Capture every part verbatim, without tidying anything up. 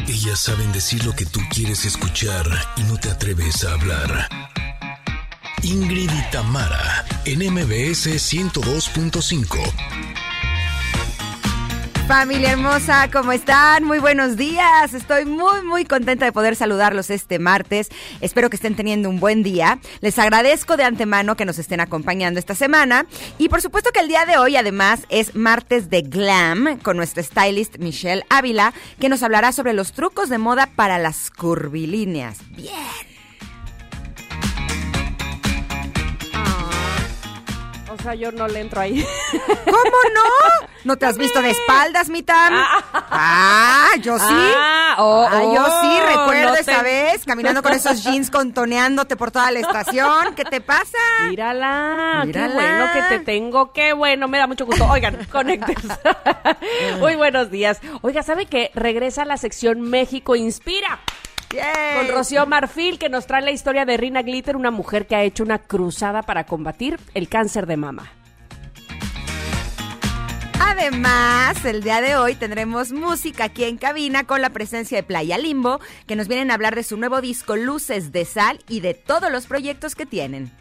Ellas saben decir lo que tú quieres escuchar y no te atreves a hablar. Ingrid y Tamara, en M B S ciento dos punto cinco. Familia hermosa, ¿cómo están? Muy buenos días. Estoy muy, muy contenta de poder saludarlos este martes. Espero que estén teniendo un buen día. Les agradezco de antemano que nos estén acompañando esta semana. Y por supuesto que el día de hoy, además, es martes de glam con nuestra stylist Michelle Ávila, que nos hablará sobre los trucos de moda para las curvilíneas. ¡Bien! O sea, yo no le entro ahí. ¿Cómo no? ¿No te has visto de espaldas, mi Tam? Ah, yo sí. Ah, oh, ah yo oh, sí, recuerdo no esa te... vez, caminando con esos jeans contoneándote por toda la estación. ¿Qué te pasa? Mírala, Mírala. Qué bueno que te tengo, qué bueno, me da mucho gusto. Oigan, conectes. Muy buenos días. Oiga, ¿sabe qué? Regresa a la sección México Inspira. Yay. Con Rocío Marfil, que nos trae la historia de Rina Glitter, una mujer que ha hecho una cruzada para combatir el cáncer de mama. Además, el día de hoy tendremos música aquí en cabina con la presencia de Playa Limbo, que nos vienen a hablar de su nuevo disco Luces de Sal y de todos los proyectos que tienen.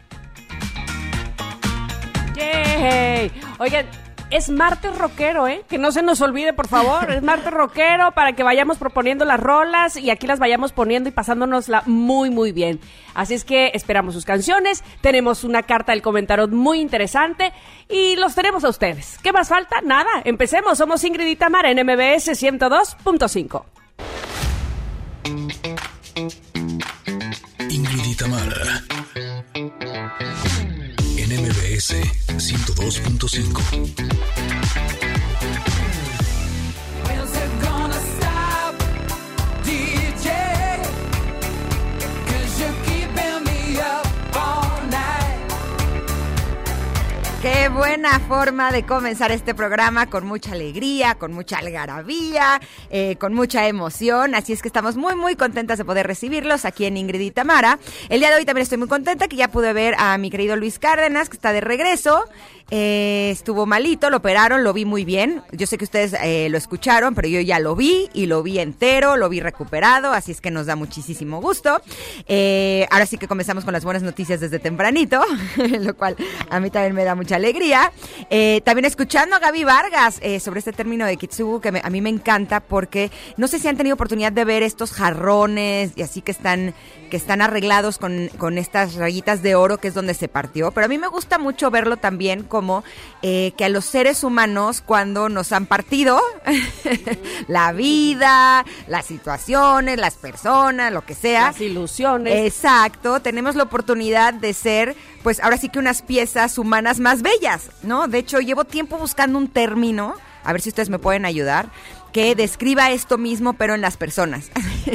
¡Yay! Oigan, es martes rockero, ¿eh? Que no se nos olvide, por favor. Es martes rockero para que vayamos proponiendo las rolas y aquí las vayamos poniendo y pasándonosla muy, muy bien. Así es que esperamos sus canciones. Tenemos una carta del comentario muy interesante y los tenemos a ustedes. ¿Qué más falta? Nada. Empecemos. Somos Ingrid y Tamara en M B S ciento dos punto cinco. Ingrid y Tamara en M B S ciento dos punto cinco. Qué buena forma de comenzar este programa, con mucha alegría, con mucha algarabía, eh, con mucha emoción. Así es que estamos muy, muy contentas de poder recibirlos aquí en Ingrid y Tamara. El día de hoy también estoy muy contenta que ya pude ver a mi querido Luis Cárdenas, que está de regreso. Eh, estuvo malito, lo operaron, lo vi muy bien. Yo sé que ustedes eh, lo escucharon, pero yo ya lo vi y lo vi entero, lo vi recuperado, así es que nos da muchísimo gusto. Eh, ahora sí que comenzamos con las buenas noticias desde tempranito, lo cual a mí también me da mucha alegría. Eh, también escuchando a Gaby Vargas eh, sobre este término de Kitsugu, que me, a mí me encanta porque no sé si han tenido oportunidad de ver estos jarrones y así que están, que están arreglados con, con estas rayitas de oro, que es donde se partió, pero a mí me gusta mucho verlo también con como eh, que a los seres humanos, cuando nos han partido la vida, las situaciones, las personas, lo que sea, las ilusiones, exacto, tenemos la oportunidad de ser, pues ahora sí que unas piezas humanas más bellas, ¿no? De hecho, llevo tiempo buscando un término, a ver si ustedes me pueden ayudar, que describa esto mismo, pero en las personas.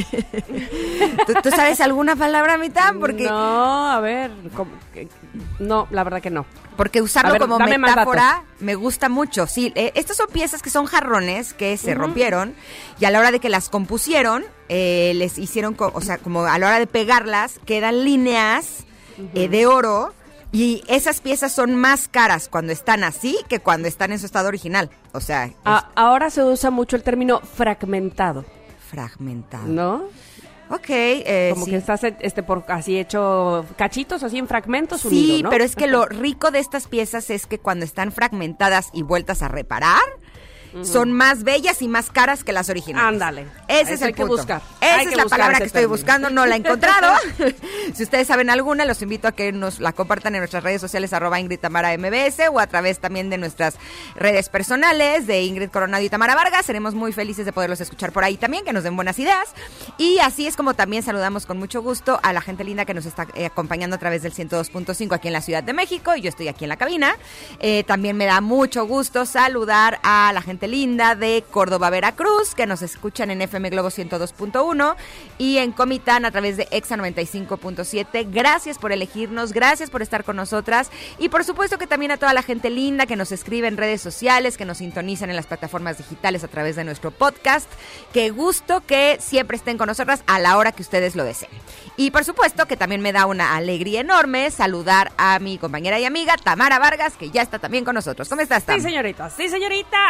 ¿Tú, ¿Tú sabes alguna palabra, Mitán? Porque no, a ver, ¿cómo? No, la verdad que no. Porque usarlo ver, como metáfora me gusta mucho. Sí, eh, estas son piezas que son jarrones que se uh-huh. rompieron y a la hora de que las compusieron, eh, les hicieron, co- o sea, como a la hora de pegarlas, quedan líneas uh-huh. eh, de oro. Y esas piezas son más caras cuando están así que cuando están en su estado original. O sea... A, ahora se usa mucho el término fragmentado. Fragmentado. ¿No? Ok. Eh, Como sí. que estás este por así hecho cachitos, así en fragmentos sí, unidos, ¿no? Sí, pero es que lo rico de estas piezas es que cuando están fragmentadas y vueltas a reparar... Uh-huh. Son más bellas y más caras que las originales. Ándale. Ese es el hay punto. Que buscar. Esa hay es que la buscar palabra que estoy término. buscando, no la he encontrado. Si ustedes saben alguna, los invito a que nos la compartan en nuestras redes sociales, arroba Ingrid Tamara M B S, o a través también de nuestras redes personales de Ingrid Coronado y Tamara Vargas. Seremos muy felices de poderlos escuchar por ahí también, que nos den buenas ideas. Y así es como también saludamos con mucho gusto a la gente linda que nos está eh, acompañando a través del ciento dos punto cinco aquí en la Ciudad de México, y yo estoy aquí en la cabina. Eh, también me da mucho gusto saludar a la gente linda de Córdoba, Veracruz, que nos escuchan en F M Globo ciento dos punto uno y en Comitán a través de Exa noventa y cinco punto siete. Gracias por elegirnos, gracias por estar con nosotras y por supuesto que también a toda la gente linda que nos escribe en redes sociales, que nos sintonizan en las plataformas digitales a través de nuestro podcast. Qué gusto que siempre estén con nosotras a la hora que ustedes lo deseen. Y por supuesto que también me da una alegría enorme saludar a mi compañera y amiga Tamara Vargas, que ya está también con nosotros. ¿Cómo estás, Tam? Sí, señorita, sí, señorita, aquí estoy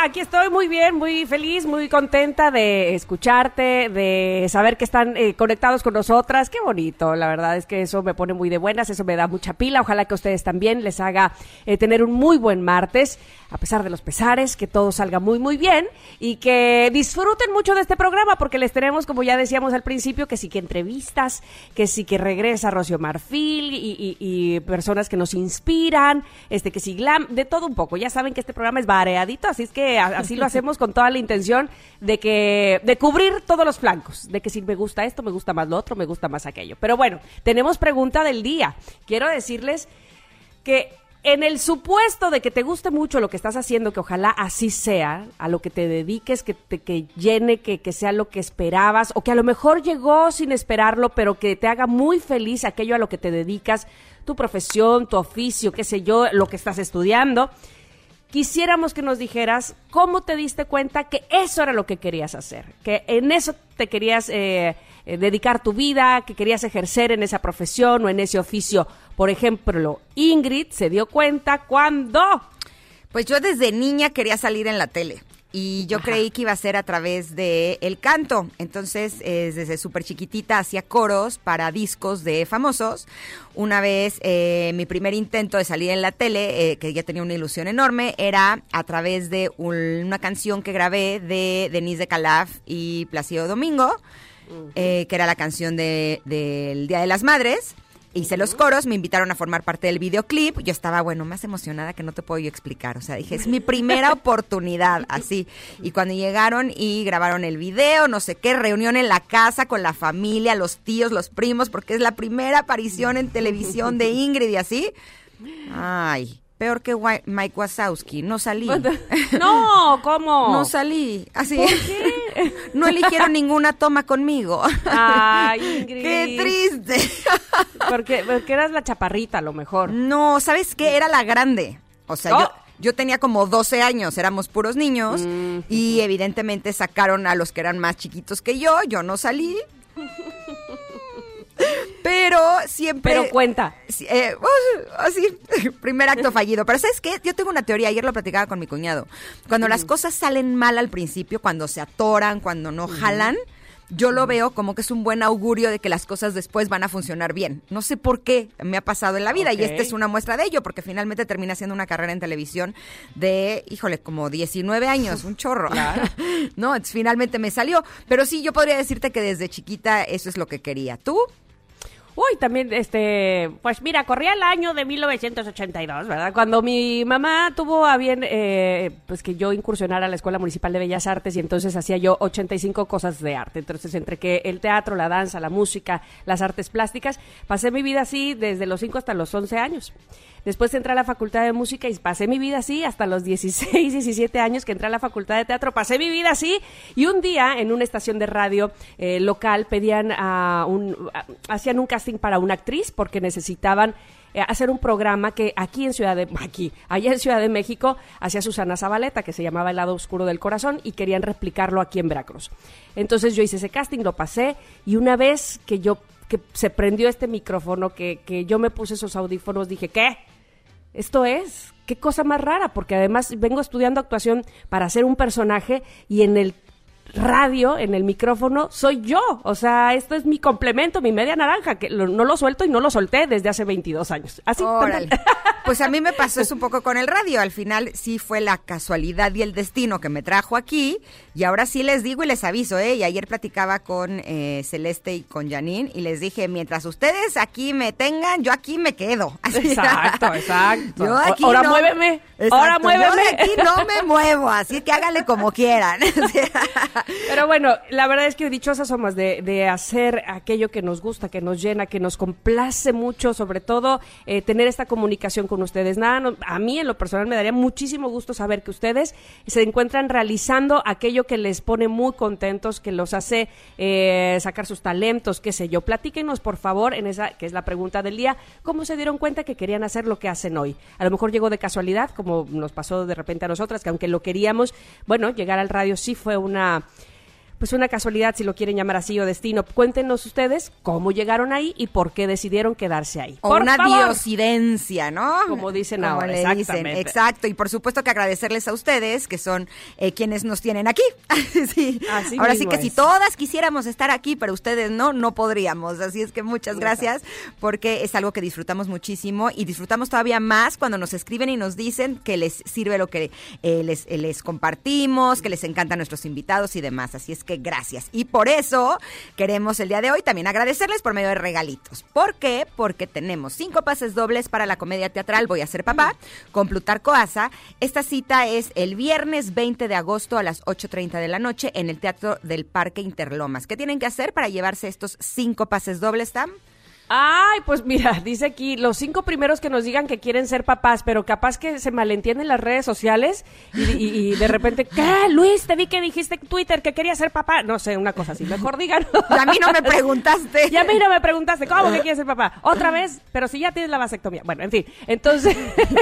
estoy muy bien, muy feliz, muy contenta de escucharte, de saber que están eh, conectados con nosotras. Qué bonito, la verdad es que eso me pone muy de buenas, eso me da mucha pila. Ojalá que a ustedes también les haga eh, tener un muy buen martes, a pesar de los pesares, que todo salga muy, muy bien y que disfruten mucho de este programa porque les tenemos, como ya decíamos al principio, que sí que entrevistas, que sí que regresa Rocío Marfil y, y, y personas que nos inspiran, este que sí glam, de todo un poco. Ya saben que este programa es variadito, así es que a, así lo hacemos con toda la intención de que de cubrir todos los flancos, de que si me gusta esto, me gusta más lo otro, me gusta más aquello. Pero bueno, tenemos pregunta del día. Quiero decirles que en el supuesto de que te guste mucho lo que estás haciendo, que ojalá así sea, a lo que te dediques, que te que llene, que, que sea lo que esperabas, o que a lo mejor llegó sin esperarlo, pero que te haga muy feliz aquello a lo que te dedicas, tu profesión, tu oficio, qué sé yo, lo que estás estudiando. Quisiéramos que nos dijeras cómo te diste cuenta que eso era lo que querías hacer, que en eso te querías eh, eh, dedicar tu vida, que querías ejercer en esa profesión o en ese oficio. Por ejemplo, Ingrid se dio cuenta cuando... Pues yo desde niña quería salir en la tele. Y yo Ajá. creí que iba a ser a través de el canto. Entonces, eh, desde súper chiquitita hacía coros para discos de famosos. Una vez, eh, mi primer intento de salir en la tele, eh, que ya tenía una ilusión enorme, era a través de un, una canción que grabé de Denise de Calaf y Plácido Domingo, uh-huh. eh, que era la canción de, del Día de las Madres. Hice los coros, me invitaron a formar parte del videoclip. Yo estaba, bueno, más emocionada que no te puedo yo explicar. O sea, dije, es mi primera oportunidad, así. Y cuando llegaron y grabaron el video, no sé qué, reunión en la casa con la familia, los tíos, los primos, porque es la primera aparición en televisión de Ingrid y así. Ay, peor que Mike Wazowski, no salí. No, ¿cómo? No salí, así. ¿Por qué? No eligieron ninguna toma conmigo. Ay, Ingrid. ¡Qué triste! Porque, porque eras la chaparrita, a lo mejor. No, ¿sabes qué? Era la grande. O sea, oh. yo, yo tenía como doce años, éramos puros niños. Mm. Y evidentemente sacaron a los que eran más chiquitos que yo. Yo no salí. Pero siempre... Pero cuenta. Eh, uh, así, primer acto fallido. Pero ¿sabes qué? Yo tengo una teoría, ayer lo platicaba con mi cuñado. Cuando mm. las cosas salen mal al principio, cuando se atoran, cuando no mm. jalan, yo lo veo como que es un buen augurio de que las cosas después van a funcionar bien. No sé por qué me ha pasado en la vida, okay. Y esta es una muestra de ello, porque finalmente terminé haciendo una carrera en televisión de, híjole, como diecinueve años, un chorro. Claro. No, entonces, finalmente me salió. Pero sí, yo podría decirte que desde chiquita eso es lo que quería. ¿Tú? Uy, también, este, pues mira, corría el año de mil novecientos ochenta y dos, ¿verdad? Cuando mi mamá tuvo a bien, eh, pues que yo incursionara a la Escuela Municipal de Bellas Artes y entonces hacía yo ochenta y cinco cosas de arte. Entonces, entre que el teatro, la danza, la música, las artes plásticas, pasé mi vida así desde los cinco hasta los once años. Después entré a la Facultad de Música y pasé mi vida así hasta los dieciséis, diecisiete años que entré a la Facultad de Teatro. Pasé mi vida así y un día en una estación de radio eh, local pedían a un, a, hacían un casting para una actriz porque necesitaban eh, hacer un programa que aquí en Ciudad de aquí, allá en Ciudad de México hacía Susana Zabaleta, que se llamaba El lado oscuro del corazón, y querían replicarlo aquí en Veracruz. Entonces yo hice ese casting, lo pasé y una vez que yo que se prendió este micrófono, que, que yo me puse esos audífonos, dije, ¿qué? Esto es, qué cosa más rara, porque además vengo estudiando actuación para hacer un personaje y en el radio, en el micrófono, soy yo. O sea, esto es mi complemento, mi media naranja, que lo, no lo suelto y no lo solté desde hace veintidós años. Así. Órale. Pues a mí me pasó eso un poco con el radio. Al final sí fue la casualidad y el destino que me trajo aquí. Y ahora sí les digo y les aviso, ¿eh? Y ayer platicaba con eh, Celeste y con Janine y les dije, mientras ustedes aquí me tengan, yo aquí me quedo. Así. Exacto, exacto. Yo aquí ahora no, muéveme, exacto, ahora muéveme. Yo de aquí no me muevo, así que háganle como quieran. Pero bueno, la verdad es que dichosas somos de, de hacer aquello que nos gusta, que nos llena, que nos complace mucho, sobre todo eh, tener esta comunicación con ustedes. Nada, no, a mí en lo personal me daría muchísimo gusto saber que ustedes se encuentran realizando aquello que les pone muy contentos, que los hace eh, sacar sus talentos, qué sé yo. Platíquenos, por favor, en esa que es la pregunta del día, ¿cómo se dieron cuenta que querían hacer lo que hacen hoy? A lo mejor llegó de casualidad, como nos pasó de repente a nosotras, que aunque lo queríamos, bueno, llegar al radio sí fue una... pues una casualidad, si lo quieren llamar así, o destino. Cuéntenos ustedes cómo llegaron ahí y por qué decidieron quedarse ahí. O por una favor. diosidencia, ¿no? Como dicen Como ahora, le exactamente. dicen, exacto. Y por supuesto que agradecerles a ustedes, que son eh, quienes nos tienen aquí. Sí. Así Ahora sí mismo que es. si todas quisiéramos estar aquí, pero ustedes no, no podríamos. Así es que muchas gracias, porque es algo que disfrutamos muchísimo y disfrutamos todavía más cuando nos escriben y nos dicen que les sirve lo que eh, les, eh, les compartimos, que les encantan nuestros invitados y demás. Así es que gracias. Y por eso queremos el día de hoy también agradecerles por medio de regalitos. ¿Por qué? Porque tenemos cinco pases dobles para la comedia teatral Voy a ser papá con Plutarco Asa. Esta cita es el viernes veinte de agosto a las ocho treinta de la noche en el Teatro del Parque Interlomas. ¿Qué tienen que hacer para llevarse estos cinco pases dobles, Tam? Ay, pues mira, dice aquí, los cinco primeros que nos digan que quieren ser papás, pero capaz que se malentienden las redes sociales y, y, y de repente, ¿qué? Luis, te vi que dijiste en Twitter que querías ser papá. No sé, una cosa así, mejor digan. Y a mí no me preguntaste. Y a mí no me preguntaste, ¿cómo que quieres ser papá? Otra vez, pero si ya tienes la vasectomía. Bueno, en fin, entonces,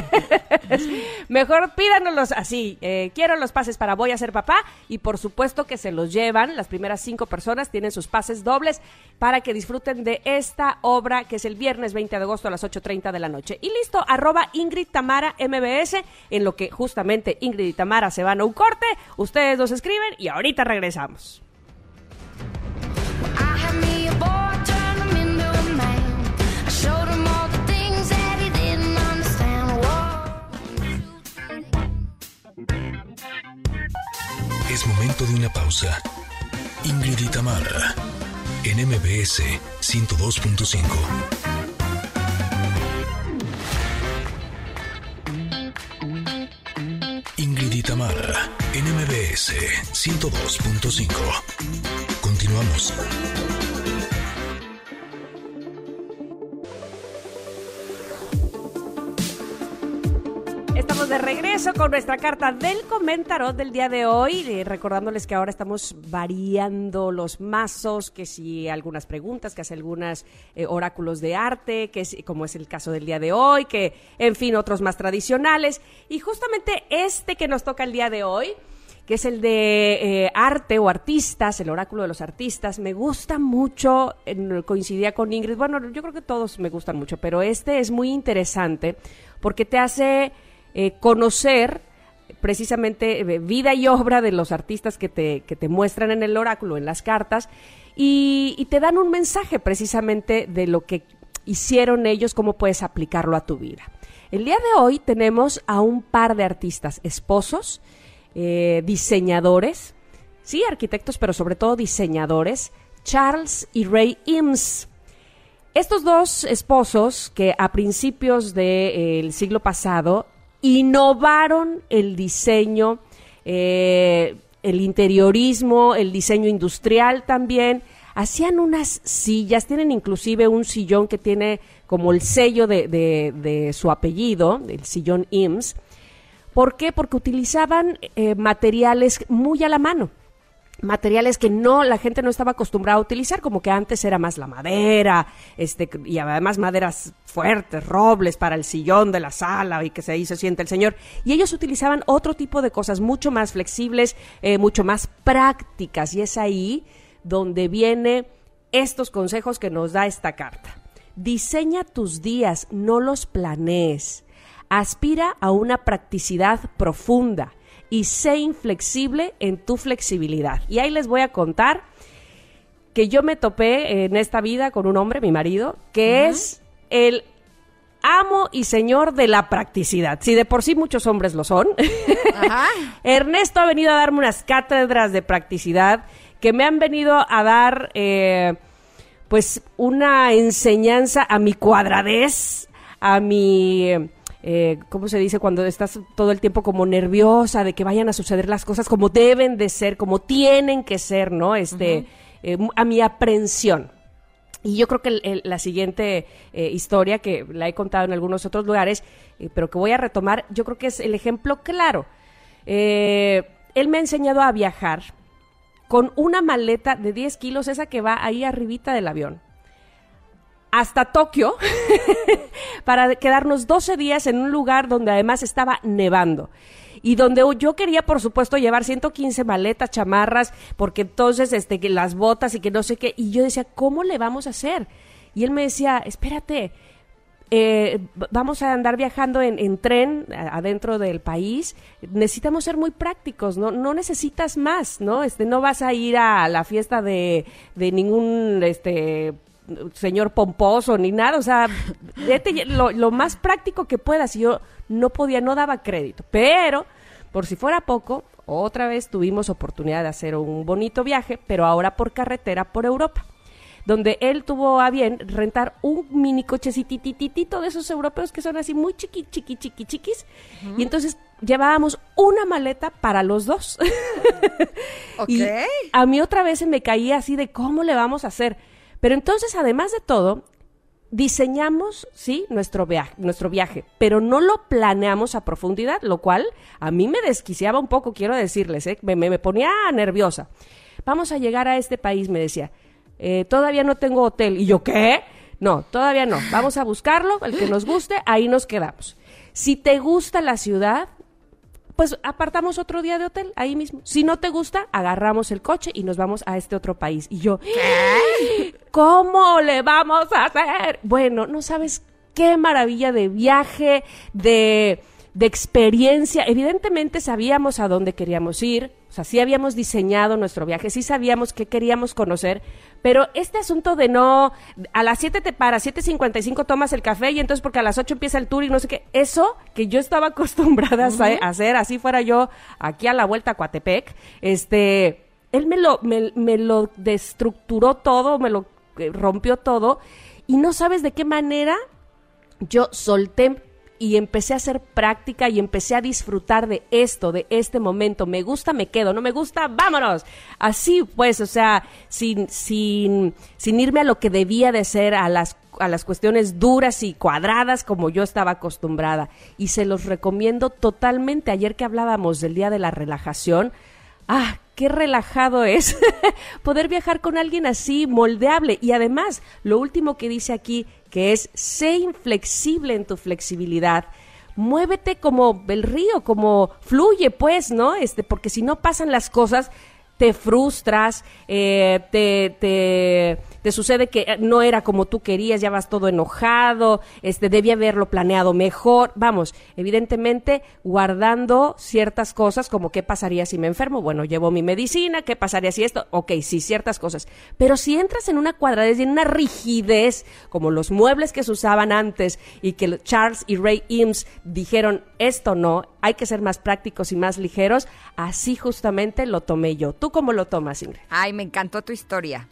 mejor pídanoslos así. Eh, quiero los pases para Voy a ser papá y por supuesto que se los llevan. Las primeras cinco personas tienen sus pases dobles para que disfruten de esta obra que es el viernes veinte de agosto a las ocho treinta de la noche. Y listo, arroba Ingrid Tamara M B S, en lo que justamente Ingrid y Tamara se van a un corte, ustedes nos escriben y ahorita regresamos. Es momento de una pausa. Ingrid y Tamara en M B S ciento dos punto cinco. Ingrid y Tamara en M B S ciento dos punto cinco. Continuamos. Estamos de regreso con nuestra carta del comentarot del día de hoy, eh, recordándoles que ahora estamos variando los mazos, que si algunas preguntas, que hace algunos eh, oráculos de arte, que es, como es el caso del día de hoy, que en fin, otros más tradicionales. Y justamente este que nos toca el día de hoy, que es el de eh, arte o artistas, el oráculo de los artistas, me gusta mucho, en, coincidía con Ingrid, bueno, yo creo que todos me gustan mucho, pero este es muy interesante porque te hace eh, conocer precisamente eh, vida y obra de los artistas que te, que te muestran en el oráculo, en las cartas, y, y te dan un mensaje precisamente de lo que hicieron ellos, cómo puedes aplicarlo a tu vida. El día de hoy tenemos a un par de artistas, esposos, Eh, diseñadores, sí, arquitectos, pero sobre todo diseñadores, Charles y Ray Eames. Estos dos esposos que a principios del siglo pasado innovaron el diseño, eh, el interiorismo, el diseño industrial también. Hacían unas sillas, tienen inclusive un sillón que tiene como el sello de, de, de su apellido, el sillón Eames. ¿Por qué? Porque utilizaban eh, materiales muy a la mano, materiales que no la gente no estaba acostumbrada a utilizar, como que antes era más la madera, este y además maderas fuertes, robles para el sillón de la sala y que ahí se siente el señor. Y ellos utilizaban otro tipo de cosas mucho más flexibles, eh, mucho más prácticas, y es ahí donde vienen estos consejos que nos da esta carta. Diseña tus días, no los planees. Aspira a una practicidad profunda y sé inflexible en tu flexibilidad. Y ahí les voy a contar que yo me topé en esta vida con un hombre, mi marido, que uh-huh. es el amo y señor de la practicidad. Si de por sí muchos hombres lo son. Ajá. Ernesto ha venido a darme unas cátedras de practicidad que me han venido a dar eh, pues una enseñanza a mi cuadradez, a mi... Eh, ¿cómo se dice? Cuando estás todo el tiempo como nerviosa de que vayan a suceder las cosas como deben de ser, como tienen que ser, ¿no? Este, uh-huh. eh, a mi aprensión. Y yo creo que el, el, la siguiente eh, historia, que la he contado en algunos otros lugares, eh, pero que voy a retomar, yo creo que es el ejemplo claro. Eh, él me ha enseñado a viajar con una maleta de diez kilos, esa que va ahí arribita del avión. hasta Tokio para quedarnos doce días en un lugar donde además estaba nevando. Y donde yo quería, por supuesto, llevar ciento quince maletas, chamarras, porque entonces este, que las botas y que no sé qué. Y yo decía, ¿cómo le vamos a hacer? Y él me decía, espérate, eh, vamos a andar viajando en, en tren adentro del país. Necesitamos ser muy prácticos, no, no necesitas más, ¿no? Este, no vas a ir a la fiesta de, de ningún este señor pomposo ni nada. O sea, vete lo, lo más práctico que puedas. Y yo no podía, no daba crédito. Pero, por si fuera poco, otra vez tuvimos oportunidad de hacer un bonito viaje, pero ahora por carretera por Europa, donde él tuvo a bien rentar un mini cochecitititito de esos europeos que son así muy chiqui, chiqui, chiqui, chiquis. Uh-huh. Y entonces llevábamos una maleta para los dos. Okay. Y a mí otra vez se me caía así de cómo le vamos a hacer. Pero entonces, además de todo, diseñamos, sí, nuestro viaje, nuestro viaje, pero no lo planeamos a profundidad, lo cual a mí me desquiciaba un poco, quiero decirles, ¿eh? me, me, me ponía nerviosa. Vamos a llegar a este país, me decía, eh, todavía no tengo hotel. Y yo, ¿qué? No, todavía no. Vamos a buscarlo, el que nos guste, ahí nos quedamos. Si te gusta la ciudad, pues apartamos otro día de hotel, ahí mismo. Si no te gusta, agarramos el coche y nos vamos a este otro país. Y yo, ¿qué? ¿Cómo le vamos a hacer? Bueno, no sabes qué maravilla de viaje, de, de experiencia. Evidentemente sabíamos a dónde queríamos ir, o sea, sí habíamos diseñado nuestro viaje, sí sabíamos qué queríamos conocer, pero este asunto de no, a las siete te paras, siete cincuenta y cinco tomas el café y entonces porque a las ocho empieza el tour y no sé qué, eso que yo estaba acostumbrada uh-huh. a hacer, así fuera yo aquí a la vuelta a Coatepec, este, él me lo, me, me lo destructuró todo, me lo eh, rompió todo y no sabes de qué manera yo solté y empecé a hacer práctica y empecé a disfrutar de esto, de este momento. Me gusta, me quedo, no me gusta, vámonos. Así pues, o sea, sin, sin, sin irme a lo que debía de ser, a las, a las cuestiones duras y cuadradas como yo estaba acostumbrada. Y se los recomiendo totalmente. Ayer que hablábamos del día de la relajación, ¡ah! Qué relajado es poder viajar con alguien así, moldeable. Y además, lo último que dice aquí, que es, sé inflexible en tu flexibilidad. Muévete como el río, como fluye, pues, ¿no? Este, porque si no pasan las cosas, te frustras, eh, te, te, te sucede que no era como tú querías, ya vas todo enojado, este, debía haberlo planeado mejor. Vamos, evidentemente guardando ciertas cosas, como qué pasaría si me enfermo, bueno, llevo mi medicina, qué pasaría si esto, ok, sí, ciertas cosas. Pero si entras en una cuadradez y en una rigidez, como los muebles que se usaban antes y que Charles y Ray Eames dijeron, esto no, hay que ser más prácticos y más ligeros, así justamente lo tomé yo. ¿Tú cómo lo tomas, Ingrid? Ay, me encantó tu historia.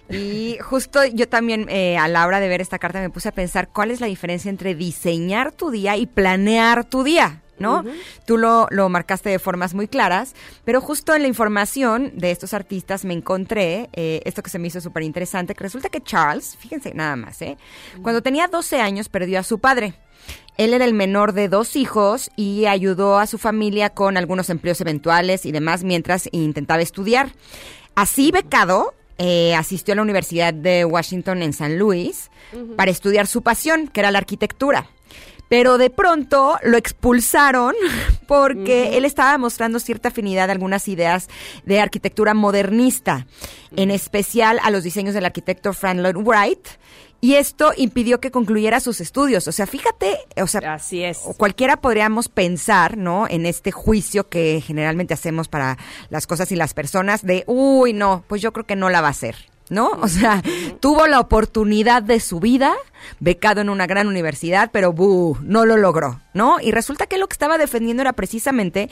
Y justo yo también eh, a la hora de ver esta carta me puse a pensar cuál es la diferencia entre diseñar tu día y planear tu día, ¿no? Uh-huh. Tú lo, lo marcaste de formas muy claras, pero justo en la información de estos artistas me encontré eh, esto que se me hizo súper interesante, que resulta que Charles, fíjense nada más, ¿eh? Uh-huh. Cuando tenía doce años perdió a su padre. Él era el menor de dos hijos y ayudó a su familia con algunos empleos eventuales y demás mientras intentaba estudiar. Así becado, eh, asistió a la Universidad de Washington en San Luis uh-huh. para estudiar su pasión, que era la arquitectura. Pero de pronto lo expulsaron porque uh-huh. él estaba mostrando cierta afinidad a algunas ideas de arquitectura modernista, uh-huh. en especial a los diseños del arquitecto Frank Lloyd Wright. Y esto impidió que concluyera sus estudios. O sea, fíjate, o sea, así es. Cualquiera podríamos pensar, ¿no? En este juicio que generalmente hacemos para las cosas y las personas de, uy, no, pues yo creo que no la va a hacer, ¿no? O sea, uh-huh. tuvo la oportunidad de su vida, becado en una gran universidad, pero ¡buh! No lo logró, ¿no? Y resulta que lo que estaba defendiendo era precisamente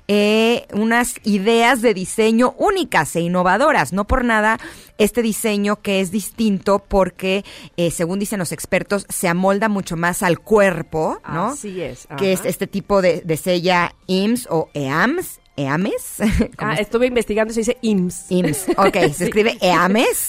eh, unas ideas de diseño únicas e innovadoras. No por nada este diseño que es distinto porque, eh, según dicen los expertos, se amolda mucho más al cuerpo, ¿no? Así es. Ajá. Que es este tipo de, de sella Eames o Eames. ¿Eames? Ah, estuve investigando, se dice Eames. Eames, ok, se sí. escribe Eames,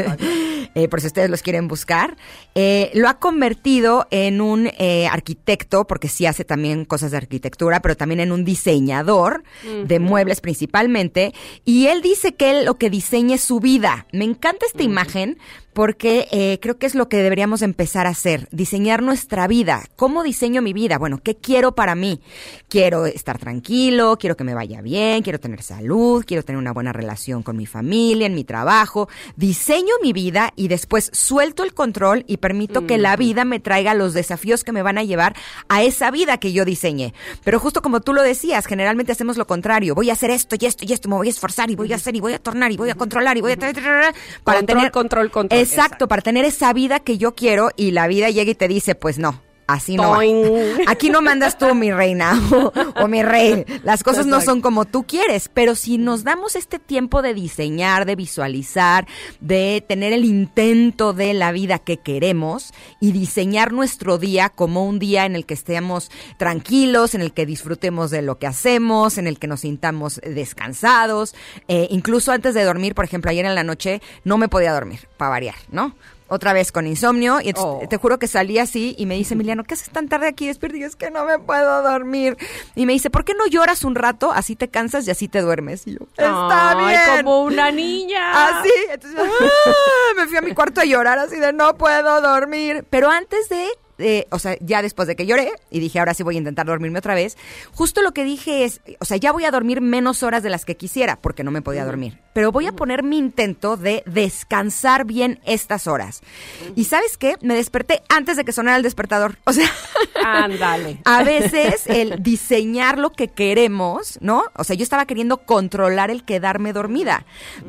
eh, por si ustedes los quieren buscar. Eh, lo ha convertido en un eh, arquitecto, porque sí hace también cosas de arquitectura, pero también en un diseñador uh-huh. de muebles principalmente. Y él dice que él lo que diseña es su vida. Me encanta esta uh-huh. imagen, porque eh, creo que es lo que deberíamos empezar a hacer, diseñar nuestra vida. ¿Cómo diseño mi vida? Bueno, ¿qué quiero para mí? Quiero estar tranquilo, quiero que me vaya bien, quiero tener salud, quiero tener una buena relación con mi familia, en mi trabajo. Diseño mi vida y después suelto el control y permito mm. que la vida me traiga los desafíos que me van a llevar a esa vida que yo diseñé. Pero justo como tú lo decías, generalmente hacemos lo contrario. Voy a hacer esto y esto y esto, me voy a esforzar y voy a hacer y voy a tornar y voy a controlar y voy a... Para control, tener, control, control. Exacto, exacto, para tener esa vida que yo quiero y la vida llega y te dice, pues no. Así no va. Aquí no mandas tú, mi reina, o, o mi rey. Las cosas no son como tú quieres, pero si nos damos este tiempo de diseñar, de visualizar, de tener el intento de la vida que queremos y diseñar nuestro día como un día en el que estemos tranquilos, en el que disfrutemos de lo que hacemos, en el que nos sintamos descansados, eh, incluso antes de dormir, por ejemplo, ayer en la noche no me podía dormir, para variar, ¿no? Otra vez con insomnio, y entonces, oh. te juro que salí así y me dice Emiliano, ¿qué haces tan tarde aquí despierto? Y yo, es que no me puedo dormir. Y me dice, ¿por qué no lloras un rato? Así te cansas y así te duermes. Y yo, está Ay, bien. Como una niña. Así, entonces ¡ah! me fui a mi cuarto a llorar así de no puedo dormir. Pero antes de... Eh, o sea, ya después de que lloré y dije, ahora sí voy a intentar dormirme otra vez, justo lo que dije es, o sea, ya voy a dormir menos horas de las que quisiera, porque no me podía dormir, pero voy a poner mi intento de descansar bien estas horas. Y ¿sabes qué? Me desperté antes de que sonara el despertador, o sea... Ándale. A veces el diseñar lo que queremos, ¿no? O sea, yo estaba queriendo controlar el quedarme dormida.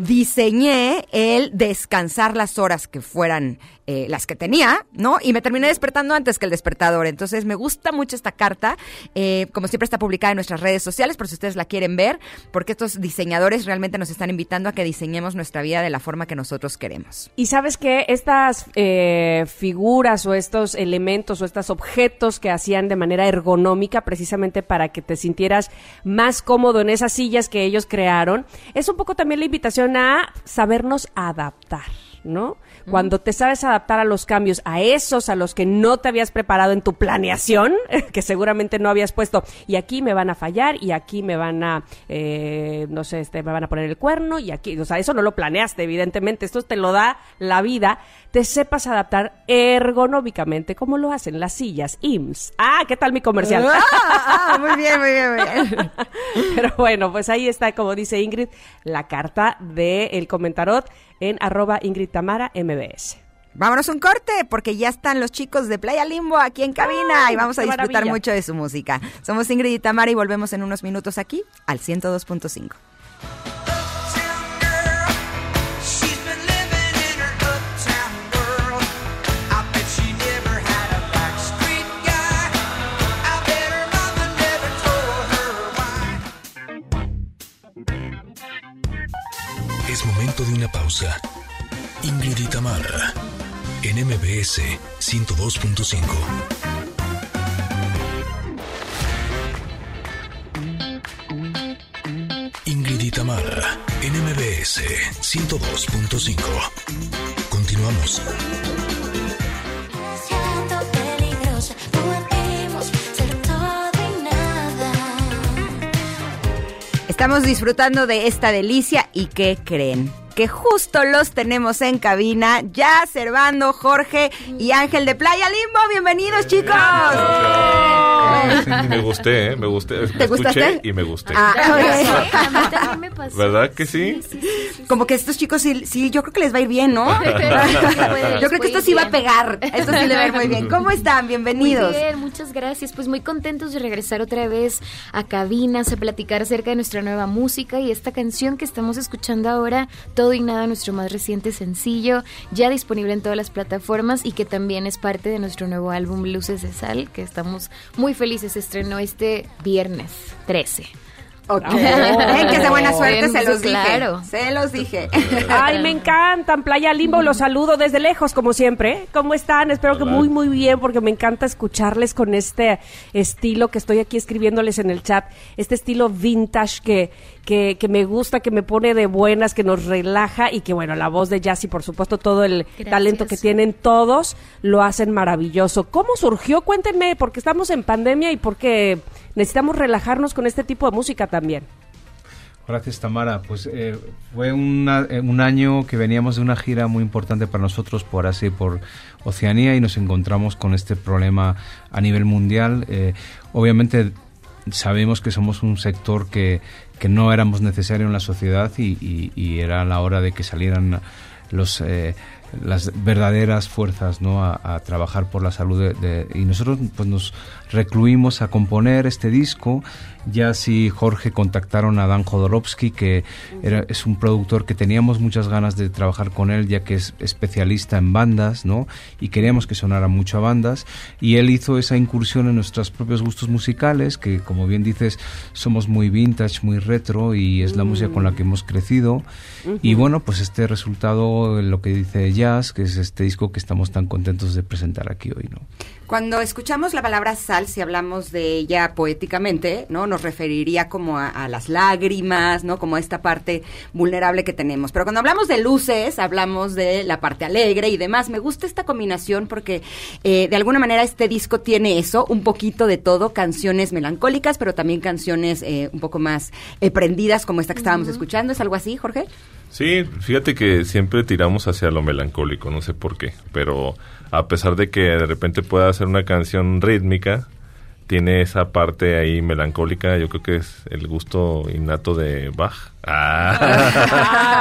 Diseñé el descansar las horas que fueran eh, las que tenía, ¿no? Y me terminé despertando antes que el despertador. Entonces me gusta mucho esta carta, eh, como siempre está publicada en nuestras redes sociales, por si ustedes la quieren ver, porque estos diseñadores realmente nos están invitando a que diseñemos nuestra vida de la forma que nosotros queremos. Y sabes que estas eh, figuras o estos elementos o estos objetos que hacían de manera ergonómica precisamente para que te sintieras más cómodo en esas sillas que ellos crearon, es un poco también la invitación a sabernos adaptar, ¿no? Cuando te sabes adaptar a los cambios, a esos a los que no te habías preparado en tu planeación, que seguramente no habías puesto, y aquí me van a fallar, y aquí me van a, eh, no sé, este, me van a poner el cuerno, y aquí, o sea, eso no lo planeaste, evidentemente, esto te lo da la vida, te sepas adaptar ergonómicamente, como lo hacen las sillas I M S S. Ah, ¿qué tal mi comercial? Ah, ah, muy bien, muy bien, muy bien. Pero bueno, pues ahí está, como dice Ingrid, la carta del comentarot en arroba Ingrid Tamara M B S. Vámonos un corte, porque ya están los chicos de Playa Limbo aquí en cabina. Ay, y vamos a disfrutar maravilla. mucho de su música. Somos Ingrid y Tamara y volvemos en unos minutos aquí al ciento dos punto cinco. Es momento de una pausa. Ingrid y Tamara, en M B S ciento dos punto cinco. Ingrid y Tamara, en M B S ciento dos punto cinco. Continuamos. Estamos disfrutando de esta delicia y ¿qué creen? Que justo los tenemos en cabina, ya Servando, Jorge y Ángel de Playa Limbo. ¡Bienvenidos, chicos! Ay, sí, me gusté, ¿eh? Me gusté. ¿Te gustaste? Escuché y me gusté. Ah, sí, a mí también me pasó. ¿Verdad que sí? Sí, sí, sí, sí. Como que estos chicos sí, sí, yo creo que les va a ir bien, ¿no? Yo creo que esto sí va a pegar, esto sí le va a ir muy bien. ¿Cómo están? Bienvenidos. Muy bien, muchas gracias. Pues muy contentos de regresar otra vez a cabinas, a platicar acerca de nuestra nueva música y esta canción que estamos escuchando ahora, Todo y Nada, nuestro más reciente sencillo, ya disponible en todas las plataformas y que también es parte de nuestro nuevo álbum Luces de Sal, que estamos muy felices, se estrenó este viernes trece. Ok. Ven que es de buena suerte, Bien, se los dije. claro. Se los dije. Ay, me encantan. Playa Limbo, los saludo desde lejos, como siempre. ¿Cómo están? Espero que muy, muy bien, porque me encanta escucharles con este estilo que estoy aquí escribiéndoles en el chat. Este estilo vintage que, que, que me gusta, que me pone de buenas, que nos relaja y que, bueno, la voz de Jazzy, por supuesto, todo el Gracias. talento que tienen todos, lo hacen maravilloso. ¿Cómo surgió? Cuéntenme, porque estamos en pandemia y porque necesitamos relajarnos con este tipo de música también. Gracias, Tamara. Pues eh, fue una, eh, un año que veníamos de una gira muy importante para nosotros por así por Oceanía y nos encontramos con este problema a nivel mundial. Eh, obviamente sabemos que somos un sector que, que no éramos necesarios en la sociedad y, y, y era la hora de que salieran los... Eh, las verdaderas fuerzas, ¿no? a, a trabajar por la salud de, de, y nosotros pues nos recluimos a componer este disco. Ya sí, Jorge contactaron a Dan Jodorowsky, que era, es un productor que teníamos muchas ganas de trabajar con él, ya que es especialista en bandas, ¿no? Y queríamos que sonara mucho a bandas, y él hizo esa incursión en nuestros propios gustos musicales, que como bien dices, somos muy vintage, muy retro, y es la mm. música con la que hemos crecido. Uh-huh. Y bueno, pues este resultado, lo que dice Jazz, que es este disco que estamos tan contentos de presentar aquí hoy, ¿no? Cuando escuchamos la palabra sal, si hablamos de ella poéticamente, ¿no? Nos referiría como a, a las lágrimas, ¿no? Como a esta parte vulnerable que tenemos. Pero cuando hablamos de luces, hablamos de la parte alegre y demás. Me gusta esta combinación porque eh, de alguna manera este disco tiene eso, un poquito de todo, canciones melancólicas, pero también canciones eh, un poco más eh, prendidas como esta que estábamos uh-huh. escuchando. ¿Es algo así, Jorge? Sí, fíjate que siempre tiramos hacia lo melancólico, no sé por qué, pero a pesar de que de repente pueda ser una canción rítmica, tiene esa parte ahí melancólica. Yo creo que es el gusto innato de Bach. Ah.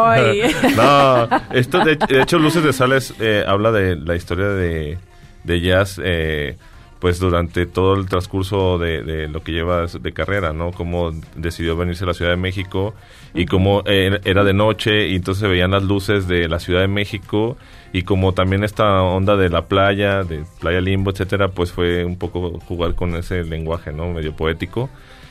No, esto de, de hecho Luces de Sales eh, habla de la historia de, de Jazz, eh, pues durante todo el transcurso de, de lo que lleva de carrera, ¿no? Cómo decidió venirse a la Ciudad de México y cómo eh, era de noche y entonces se veían las luces de la Ciudad de México, y como también esta onda de la playa, de Playa Limbo, etcétera, pues fue un poco jugar con ese lenguaje, ¿no? Medio poético.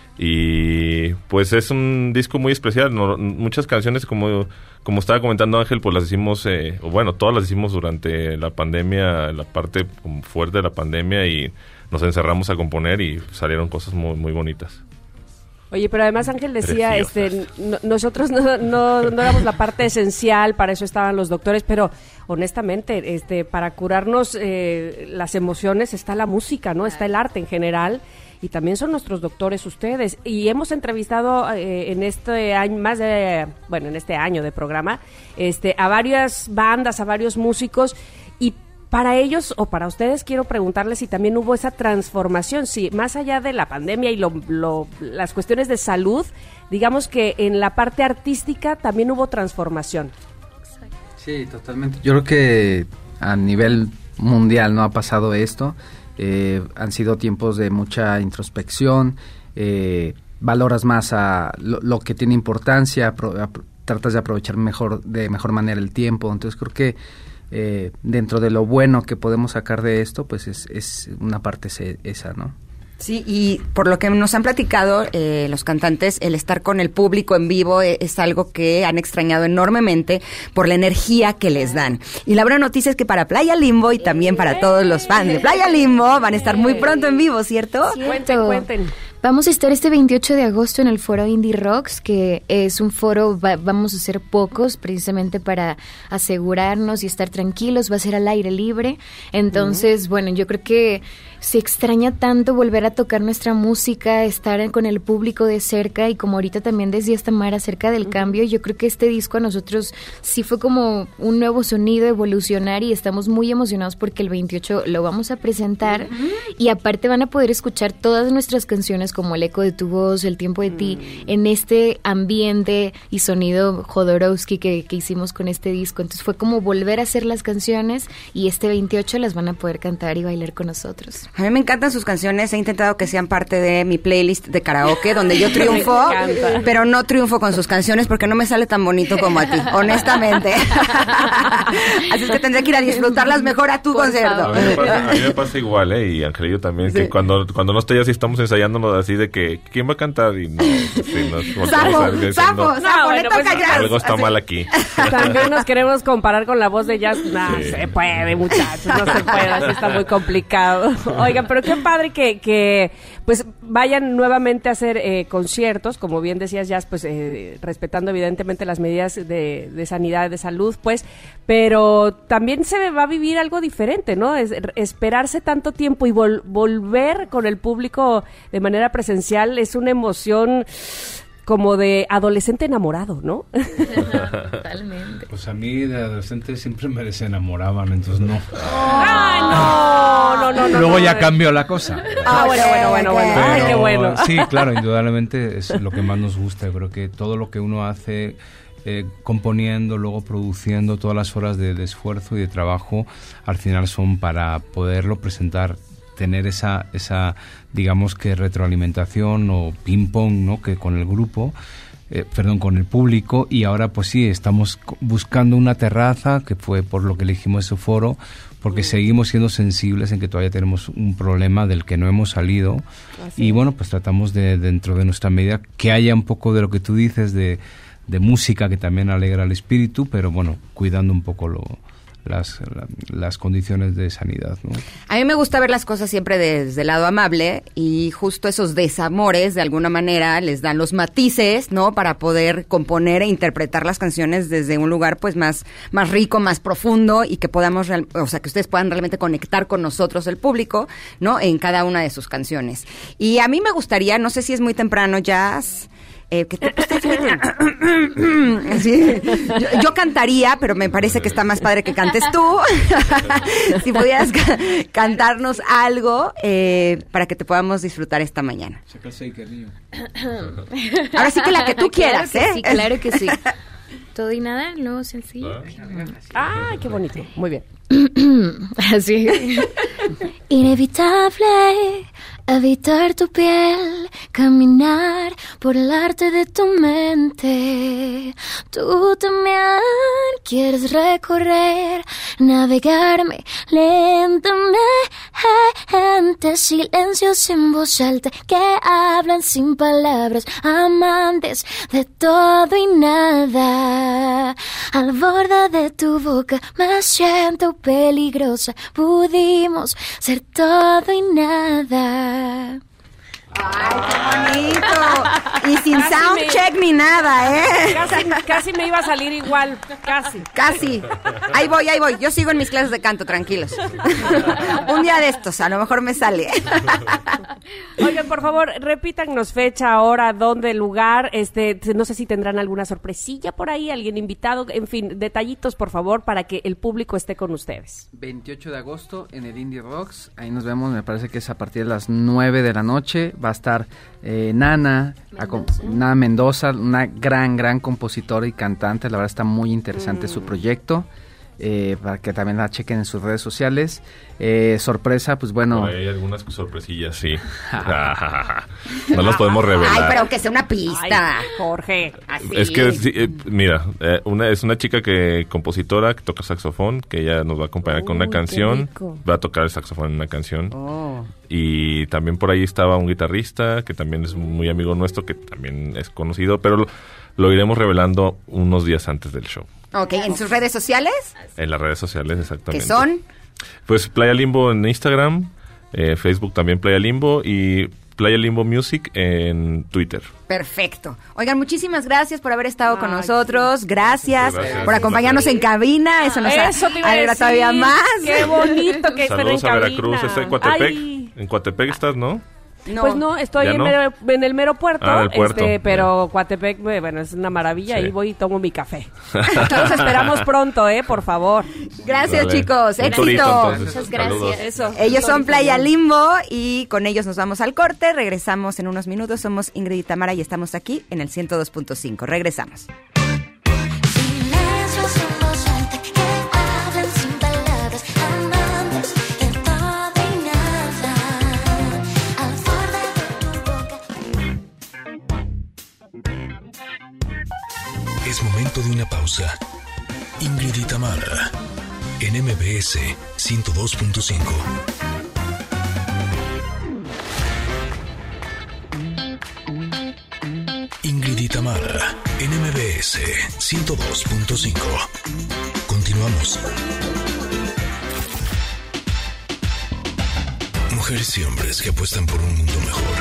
Y pues es un disco muy especial, ¿no? Muchas canciones, como como estaba comentando Ángel, pues las hicimos, eh, o bueno, todas las hicimos durante la pandemia, la parte fuerte de la pandemia, y nos encerramos a componer y salieron cosas muy, muy bonitas. Oye, pero además Ángel decía, este, no, nosotros no, no, no éramos la parte esencial, para eso estaban los doctores, pero honestamente, este, para curarnos eh, las emociones está la música, ¿no? Está el arte en general. Y también son nuestros doctores ustedes. Y hemos entrevistado eh, en este año, más de, bueno, en este año de programa, este, a varias bandas, a varios músicos. Y para ellos, o para ustedes, quiero preguntarles si también hubo esa transformación. Si más allá de la pandemia y lo, lo, las cuestiones de salud, digamos que en la parte artística también hubo transformación. Sí, totalmente. Yo creo que a nivel mundial no ha pasado esto. Eh, han sido tiempos de mucha introspección, eh, valoras más a lo, lo que tiene importancia, pro, a, tratas de aprovechar mejor de mejor manera el tiempo. Entonces creo que eh, dentro de lo bueno que podemos sacar de esto, pues es, es una parte se, esa, ¿no? Sí, y por lo que nos han platicado eh, los cantantes, el estar con el público en vivo es, es algo que han extrañado enormemente por la energía que les dan. Y la buena noticia es que para Playa Limbo y también para todos los fans de Playa Limbo van a estar muy pronto en vivo, ¿cierto? Cierto. Cuenten, cuenten. Vamos a estar este veintiocho de agosto en el foro Indie Rocks, que es un foro, va, vamos a ser pocos, precisamente para asegurarnos y estar tranquilos, va a ser al aire libre. Entonces, uh-huh. bueno, yo creo que se extraña tanto volver a tocar nuestra música, estar con el público de cerca, y como ahorita también decía Tamara acerca del uh-huh. cambio, yo creo que este disco a nosotros sí fue como un nuevo sonido, evolucionar, y estamos muy emocionados porque el veintiocho lo vamos a presentar uh-huh. y aparte van a poder escuchar todas nuestras canciones como El eco de tu voz, El tiempo de mm. ti, en este ambiente y sonido Jodorowsky que, que hicimos con este disco. Entonces fue como volver a hacer las canciones, y este veintiocho las van a poder cantar y bailar con nosotros. A mí me encantan sus canciones, he intentado que sean parte de mi playlist de karaoke, donde yo triunfo, pero no triunfo con sus canciones porque no me sale tan bonito como a ti, honestamente. Así es que tendré que ir a disfrutarlas mejor a tu Por concierto. A mí, me pasa, a mí me pasa igual, ¿eh? Y Angelillo también, sí. que cuando, cuando no estoy así estamos ensayándonos así de que ¿quién va a cantar? Y no, sí, nos Sapo, a ver, Sapo, no, Sapo, bueno, le toca pues, Jazz. Algo está así. mal aquí. También nos queremos comparar con la voz de Jazz. No sí. se puede, muchachos, no se puede, así está muy complicado. Oigan, pero qué padre que, que pues vayan nuevamente a hacer eh, conciertos, como bien decías Jazz, pues eh, respetando evidentemente las medidas de, de sanidad, de salud, pues, pero también se va a vivir algo diferente, ¿no? Es, esperarse tanto tiempo y vol- volver con el público de manera presencial es una emoción como de adolescente enamorado, ¿no? Totalmente. Pues a mí de adolescente siempre me desenamoraban, entonces no. ¡Ay, no! No, no, no. Luego no, ya no. cambió la cosa. Ah, bueno, bueno, bueno, bueno. Pero, Ay, qué bueno. Sí, claro, indudablemente es lo que más nos gusta. Yo creo que todo lo que uno hace, eh, componiendo, luego produciendo, todas las horas de, de esfuerzo y de trabajo, al final son para poderlo presentar, tener esa, esa digamos que retroalimentación o ping-pong, ¿no? Que con el grupo, eh, perdón, con el público, y ahora pues sí, estamos buscando una terraza, que fue por lo que elegimos ese foro, porque seguimos siendo sensibles en que todavía tenemos un problema del que no hemos salido. Así. Y bueno, pues tratamos de, dentro de nuestra medida, que haya un poco de lo que tú dices, de, de música que también alegra el espíritu, pero bueno, cuidando un poco lo... Las, la, las condiciones de sanidad, ¿no? A mí me gusta ver las cosas siempre desde el lado amable, y justo esos desamores de alguna manera les dan los matices, ¿no? Para poder componer e interpretar las canciones desde un lugar pues más, más rico, más profundo, y que podamos, real, o sea, que ustedes puedan realmente conectar con nosotros, el público, ¿no? En cada una de sus canciones. Y a mí me gustaría, no sé si es muy temprano, Jazz, Eh, que te, sí. yo, yo cantaría, pero me parece que está más padre que cantes tú. Si pudieras ca- cantarnos algo eh, para que te podamos disfrutar esta mañana. Ahora sí que la que tú quieras, claro que ¿eh? Sí, claro que sí. Todo y nada, el nuevo sencillo. ¡Ay, qué bonito! Muy bien. Así. Inevitable evitar tu piel, caminar por el arte de tu mente. Tú también quieres recorrer, navegarme lentamente. Silencios en voz alta que hablan sin palabras, amantes de todo y nada. Al borde de tu boca me siento peligrosa. Pudimos ser todo y nada. ¡Ay, qué bonito! Y sin Casi soundcheck me- ni nada, ¿eh? Casi, casi me iba a salir igual, casi. Casi. Ahí voy, ahí voy. Yo sigo en mis clases de canto, tranquilos. Un día de estos, a lo mejor me sale. Oigan, por favor, repítanos fecha, hora, dónde, lugar. Este, no sé si tendrán alguna sorpresilla por ahí, alguien invitado, en fin, detallitos, por favor, para que el público esté con ustedes. veintiocho de agosto en el Indie Rocks, ahí nos vemos, me parece que es a partir de las nueve de la noche. Va a estar eh, Nana Mendoza. Nana Mendoza, una gran, gran compositora y cantante. La verdad está muy interesante mm. su proyecto, eh, para que también la chequen en sus redes sociales. Eh, sorpresa, pues bueno. Hay algunas sorpresillas, sí. No las podemos revelar. Ay, pero que sea una pista. Ay, Jorge. Así. Es que, sí, eh, mira, eh, una es una chica que compositora que toca saxofón, que ella nos va a acompañar Uy, con una qué canción. rico. Va a tocar el saxofón en una canción. Oh. Y también por ahí estaba un guitarrista que también es muy amigo nuestro, que también es conocido, pero lo, lo iremos revelando unos días antes del show. Ok, ¿en sus redes sociales? En las redes sociales, exactamente. ¿Qué son? Pues Playa Limbo en Instagram, eh, Facebook también Playa Limbo, y Playa Limbo Music en Twitter. Perfecto. Oigan, muchísimas gracias por haber estado Ay, con nosotros. Gracias, gracias. por acompañarnos en cabina. Eso nos Eso te iba a alegra decir. todavía más. Qué bonito que estén en Saludos a cabina. Veracruz, está en Coatepec. Ay. En Coatepec estás, ¿no? No. Pues no, estoy ¿Ya en, no? mero- en el mero puerto, Ah, el puerto. este, pero Bien. Coatepec, bueno, es una maravilla, Sí. ahí voy y tomo mi café. Los esperamos pronto, eh, por favor. Gracias, Vale. chicos. Un Éxito. torito, entonces. Muchas gracias. Saludos. Eso. Ellos son Playa Limbo y con ellos nos vamos al corte. Regresamos en unos minutos. Somos Ingrid y Tamara y estamos aquí en el ciento dos punto cinco. Regresamos. Silencios en voz alta que hablan sin palabras, amantes de todo y nada. Al borde de tu boca. Es momento de una pausa. Ingrid y Tamara, en M B S ciento dos punto cinco. Ingrid y Tamara, en M B S ciento dos punto cinco. Continuamos. Mujeres y hombres que apuestan por un mundo mejor.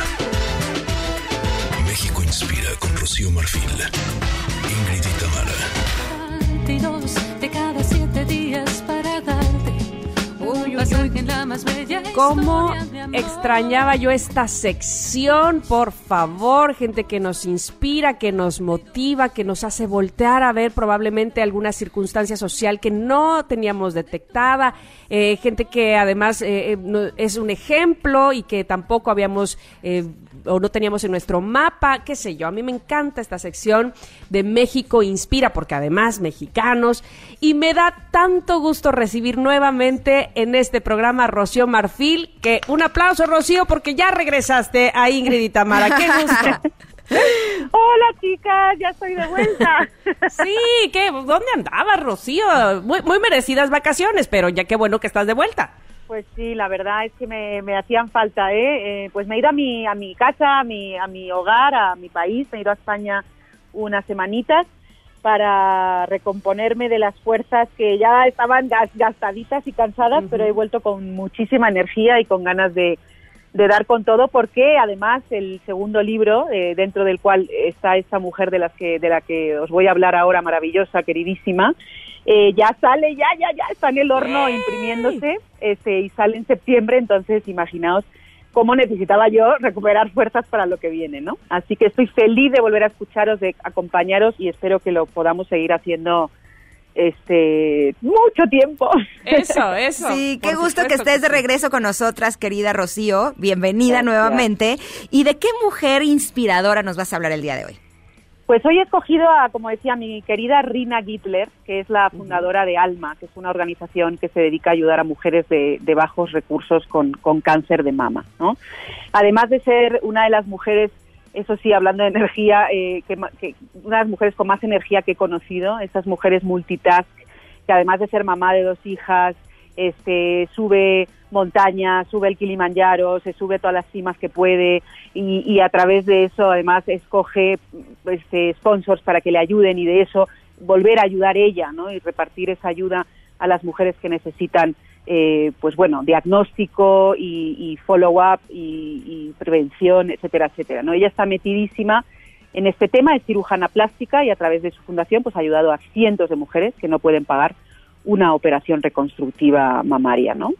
México inspira con Rocío Marfil. Ingrid y Tamara. veintidós de cada siete días para darte. Uy, uy, uy, en la más bella ¿Cómo historia de amor. extrañaba yo esta sección, por favor, gente que nos inspira, que nos motiva, que nos hace voltear a ver probablemente alguna circunstancia social que no teníamos detectada, eh, gente que además eh, no, es un ejemplo y que tampoco habíamos eh, o no teníamos en nuestro mapa, qué sé yo. A mí me encanta esta sección de México Inspira, porque además mexicanos, y me da tanto gusto recibir nuevamente en este programa a Rocío Marfil, que un aplauso, Rocío, porque ya regresaste a Ingrid y Tamara. ¡Qué gusto! Hola, chicas, ya estoy de vuelta. Sí, ¿qué? ¿Dónde andabas, Rocío? Muy, muy merecidas vacaciones, pero ya qué bueno que estás de vuelta. Pues sí, la verdad es que me, me hacían falta, ¿eh? ¿eh? Pues me he ido a mi, a mi casa, a mi, a mi hogar, a mi país, me he ido a España unas semanitas para recomponerme de las fuerzas que ya estaban gastaditas y cansadas, uh-huh. pero he vuelto con muchísima energía y con ganas de, de dar con todo, porque además el segundo libro, eh, dentro del cual está esta mujer de, las que, de la que os voy a hablar ahora, maravillosa, queridísima, eh, ya sale, ya, ya, ya está en el horno ¡Ey! imprimiéndose, este, y sale en septiembre, entonces imaginaos cómo necesitaba yo recuperar fuerzas para lo que viene, ¿no? Así que estoy feliz de volver a escucharos, de acompañaros, y espero que lo podamos seguir haciendo este mucho tiempo. Eso, eso. Sí, qué gusto que estés de regreso con nosotras, querida Rocío. Bienvenida Gracias. nuevamente. ¿Y de qué mujer inspiradora nos vas a hablar el día de hoy? Pues hoy he escogido a, como decía, mi querida Rina Gittler, que es la fundadora de ALMA, que es una organización que se dedica a ayudar a mujeres de, de bajos recursos con, con cáncer de mama, ¿no? Además de ser una de las mujeres, eso sí, hablando de energía, eh, que, que una de las mujeres con más energía que he conocido, esas mujeres multitask, que además de ser mamá de dos hijas, este sube montañas, sube el Kilimanjaro, se sube todas las cimas que puede, y, y a través de eso además escoge este, sponsors para que le ayuden, y de eso volver a ayudar ella, ¿no? Y repartir esa ayuda a las mujeres que necesitan eh, pues bueno, diagnóstico y, y follow-up y, y prevención, etcétera, etcétera, ¿no? Ella está metidísima en este tema, es cirujana plástica, y a través de su fundación pues ha ayudado a cientos de mujeres que no pueden pagar una operación reconstructiva mamaria, ¿no?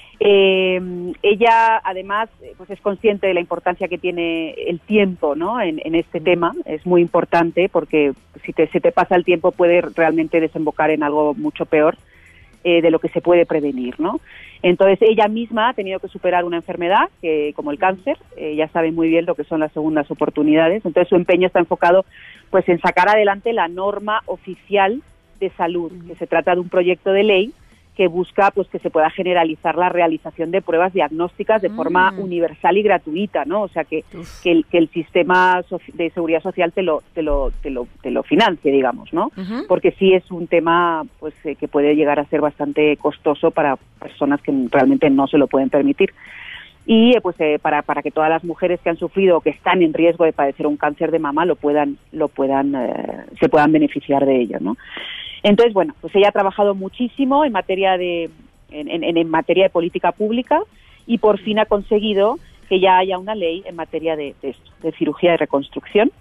Eh, ella además pues es consciente de la importancia que tiene el tiempo, ¿no? En, en este tema es muy importante, porque si te, se te pasa el tiempo puede realmente desembocar en algo mucho peor eh, de lo que se puede prevenir, ¿no? Entonces ella misma ha tenido que superar una enfermedad que, como el cáncer, ella sabe muy bien lo que son las segundas oportunidades, entonces su empeño está enfocado pues en sacar adelante la norma oficial de salud, que se trata de un proyecto de ley que busca pues que se pueda generalizar la realización de pruebas diagnósticas de mm. forma universal y gratuita, ¿no? O sea que, que el que el sistema de seguridad social te lo te lo te lo te lo financie, digamos, ¿no? Uh-huh. Porque sí es un tema pues eh, que puede llegar a ser bastante costoso para personas que realmente no se lo pueden permitir. Y eh, pues eh, para para que todas las mujeres que han sufrido o que están en riesgo de padecer un cáncer de mama lo puedan lo puedan eh, se puedan beneficiar de ello, ¿no? Entonces, bueno, pues ella ha trabajado muchísimo en materia de en, en, en materia de política pública, y por fin ha conseguido que ya haya una ley en materia de, de, esto, de cirugía de reconstrucción.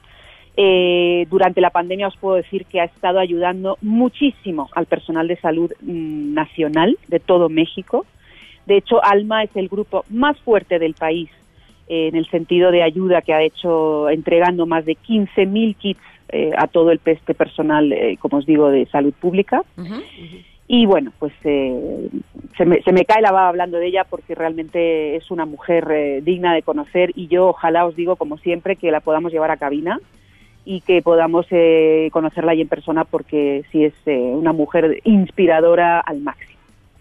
Eh, durante la pandemia os puedo decir que ha estado ayudando muchísimo al personal de salud mmm, nacional de todo México. De hecho, ALMA es el grupo más fuerte del país eh, en el sentido de ayuda, que ha hecho entregando más de quince mil kits Eh, a todo el este personal, eh, como os digo, de salud pública. Uh-huh, uh-huh. Y bueno, pues eh, se, me, se me cae la baba hablando de ella, porque realmente es una mujer eh, digna de conocer, y yo ojalá, os digo, como siempre, que la podamos llevar a cabina y que podamos eh, conocerla ahí en persona, porque sí es eh, una mujer inspiradora al máximo.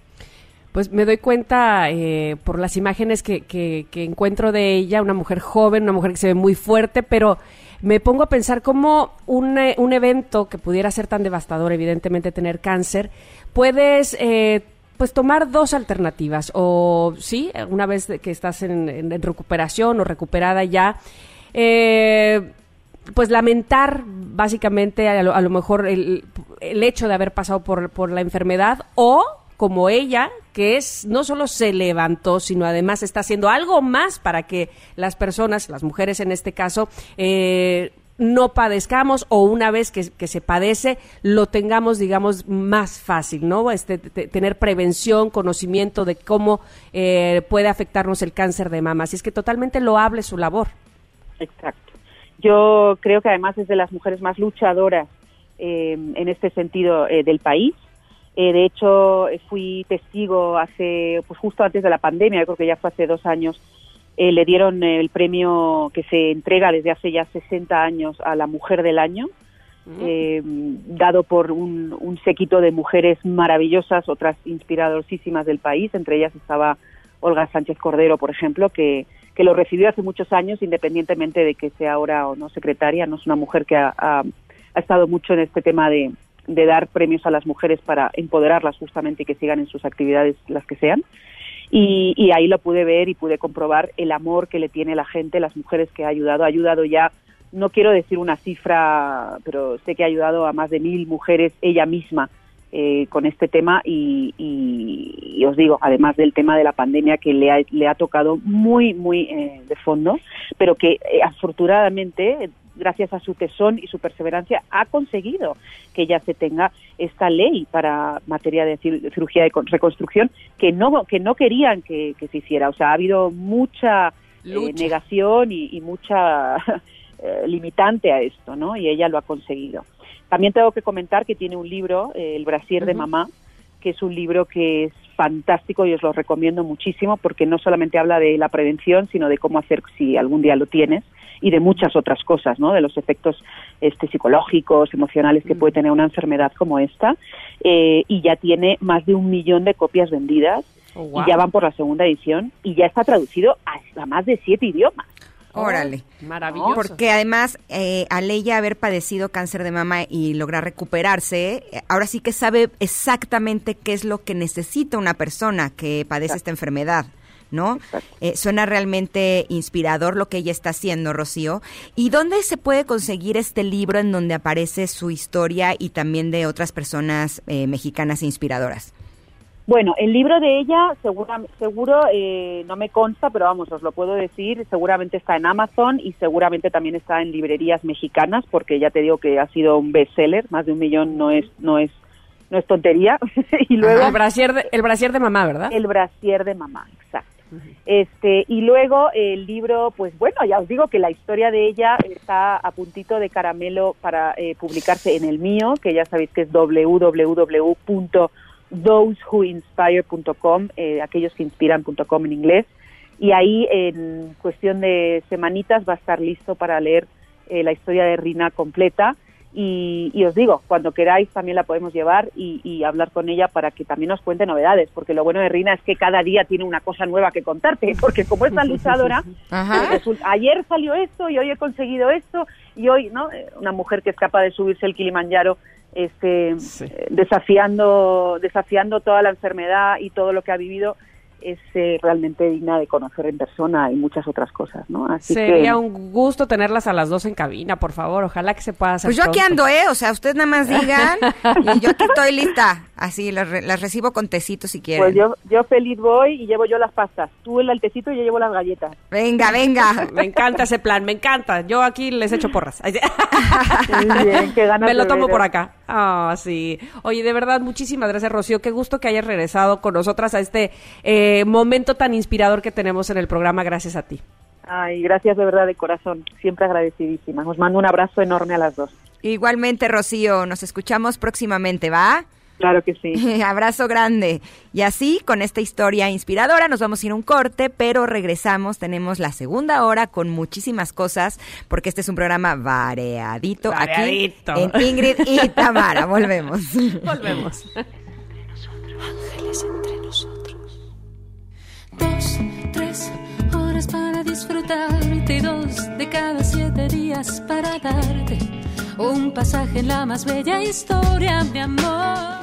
Pues me doy cuenta eh, por las imágenes que, que, que encuentro de ella, una mujer joven, una mujer que se ve muy fuerte, pero me pongo a pensar cómo un, un evento que pudiera ser tan devastador, evidentemente tener cáncer, puedes eh, pues tomar dos alternativas, o sí, una vez que estás en, en, en recuperación o recuperada ya, eh, pues lamentar básicamente a lo, a lo mejor el, el hecho de haber pasado por, por la enfermedad, o como ella, que es no solo se levantó, sino además está haciendo algo más para que las personas, las mujeres en este caso, eh, no padezcamos o una vez que, que se padece, lo tengamos, digamos, más fácil, ¿no? Este, t- tener prevención, conocimiento de cómo eh, puede afectarnos el cáncer de mama. Así es que totalmente loable su labor. Exacto. Yo creo que además es de las mujeres más luchadoras eh, en este sentido eh, del país. Eh, de hecho, fui testigo hace, pues justo antes de la pandemia, yo creo que ya fue hace dos años, Eh, le dieron el premio que se entrega desde hace ya sesenta años a la Mujer del Año, eh, dado por un, un séquito de mujeres maravillosas, otras inspiradorísimas del país. Entre ellas estaba Olga Sánchez Cordero, por ejemplo, que, que lo recibió hace muchos años, independientemente de que sea ahora o no secretaria. No es una mujer que ha, ha, ha estado mucho en este tema de, de dar premios a las mujeres para empoderarlas justamente y que sigan en sus actividades las que sean. Y, y ahí lo pude ver y pude comprobar el amor que le tiene la gente, las mujeres que ha ayudado. Ha ayudado ya, no quiero decir una cifra, pero sé que ha ayudado a más de mil mujeres ella misma eh, con este tema. Y, y, y os digo, además del tema de la pandemia que le ha, le ha tocado muy, muy eh, de fondo, pero que eh, afortunadamente, gracias a su tesón y su perseverancia, ha conseguido que ya se tenga esta ley para materia de cir- cirugía de con- reconstrucción que no que no querían que, que se hiciera. O sea, ha habido mucha eh, negación y, y mucha eh, limitante a esto, ¿no? Y ella lo ha conseguido. También tengo que comentar que tiene un libro, eh, El brasier uh-huh. de mamá, que es un libro que es fantástico y os lo recomiendo muchísimo porque no solamente habla de la prevención, sino de cómo hacer si algún día lo tienes, y de muchas otras cosas, ¿no? De los efectos este, psicológicos, emocionales que puede tener una enfermedad como esta, eh, y ya tiene más de un millón de copias vendidas, oh, wow. y ya van por la segunda edición, y ya está traducido a más de siete idiomas. Órale. Oh, maravilloso. Porque además, eh, al ella haber padecido cáncer de mama y lograr recuperarse, eh, ahora sí que sabe exactamente qué es lo que necesita una persona que padece Exacto. esta enfermedad, ¿no? Eh, suena realmente inspirador lo que ella está haciendo, Rocío. ¿Y dónde se puede conseguir este libro en donde aparece su historia y también de otras personas eh, mexicanas inspiradoras? Bueno, el libro de ella, segura, seguro, eh, no me consta, pero vamos, os lo puedo decir, seguramente está en Amazon y seguramente también está en librerías mexicanas, porque ya te digo que ha sido un bestseller, más de un millón no es no es no es tontería. Y luego el brasier de, el brasier de mamá, ¿verdad? El brasier de mamá, exacto. Uh-huh. Este, y luego el libro, pues bueno, ya os digo que la historia de ella está a puntito de caramelo para eh, publicarse en el mío, que ya sabéis que es doble u doble u doble u punto those who inspire punto com, eh, aquellos que inspiran punto com en inglés, y ahí en cuestión de semanitas va a estar listo para leer eh, la historia de Rina completa. Y, y os digo, cuando queráis también la podemos llevar y, y hablar con ella para que también nos cuente novedades, porque lo bueno de Rina es que cada día tiene una cosa nueva que contarte, porque como es tan luchadora, pues resulta, ayer salió esto y hoy he conseguido esto, y hoy, ¿no? Una mujer que es capaz de subirse el Kilimanjaro este, sí. eh, desafiando, desafiando toda la enfermedad y todo lo que ha vivido, es eh, realmente digna de conocer en persona y muchas otras cosas, ¿no? Así Sería que un gusto tenerlas a las dos en cabina, por favor, ojalá que se pueda hacer. Pues yo pronto. aquí ando, ¿eh? O sea, ustedes nada más digan y yo aquí estoy lista, así las, re- las recibo con tecito si quieren. Pues yo, yo feliz voy y llevo yo las pastas, tú el altecito y yo llevo las galletas. Venga, venga. Me encanta ese plan, me encanta, yo aquí les echo porras. Muy bien, qué ganas me lo de tomo ver. por acá. Ah, oh, sí. Oye, de verdad, muchísimas gracias, Rocío, qué gusto que hayas regresado con nosotras a este eh, momento tan inspirador que tenemos en el programa, gracias a ti. Ay, gracias de verdad de corazón, siempre agradecidísima. Os mando un abrazo enorme a las dos. Igualmente, Rocío, nos escuchamos próximamente, ¿va? Claro que sí. Abrazo grande. Y así, con esta historia inspiradora, nos vamos a ir a un corte, pero regresamos, tenemos la segunda hora con muchísimas cosas, porque este es un programa variadito, variadito. aquí en Ingrid y Tamara. Volvemos. Volvemos. Ángeles entre nosotros. Dos, tres horas para disfrutarte y dos de cada siete días para darte un pasaje en la más bella historia de amor.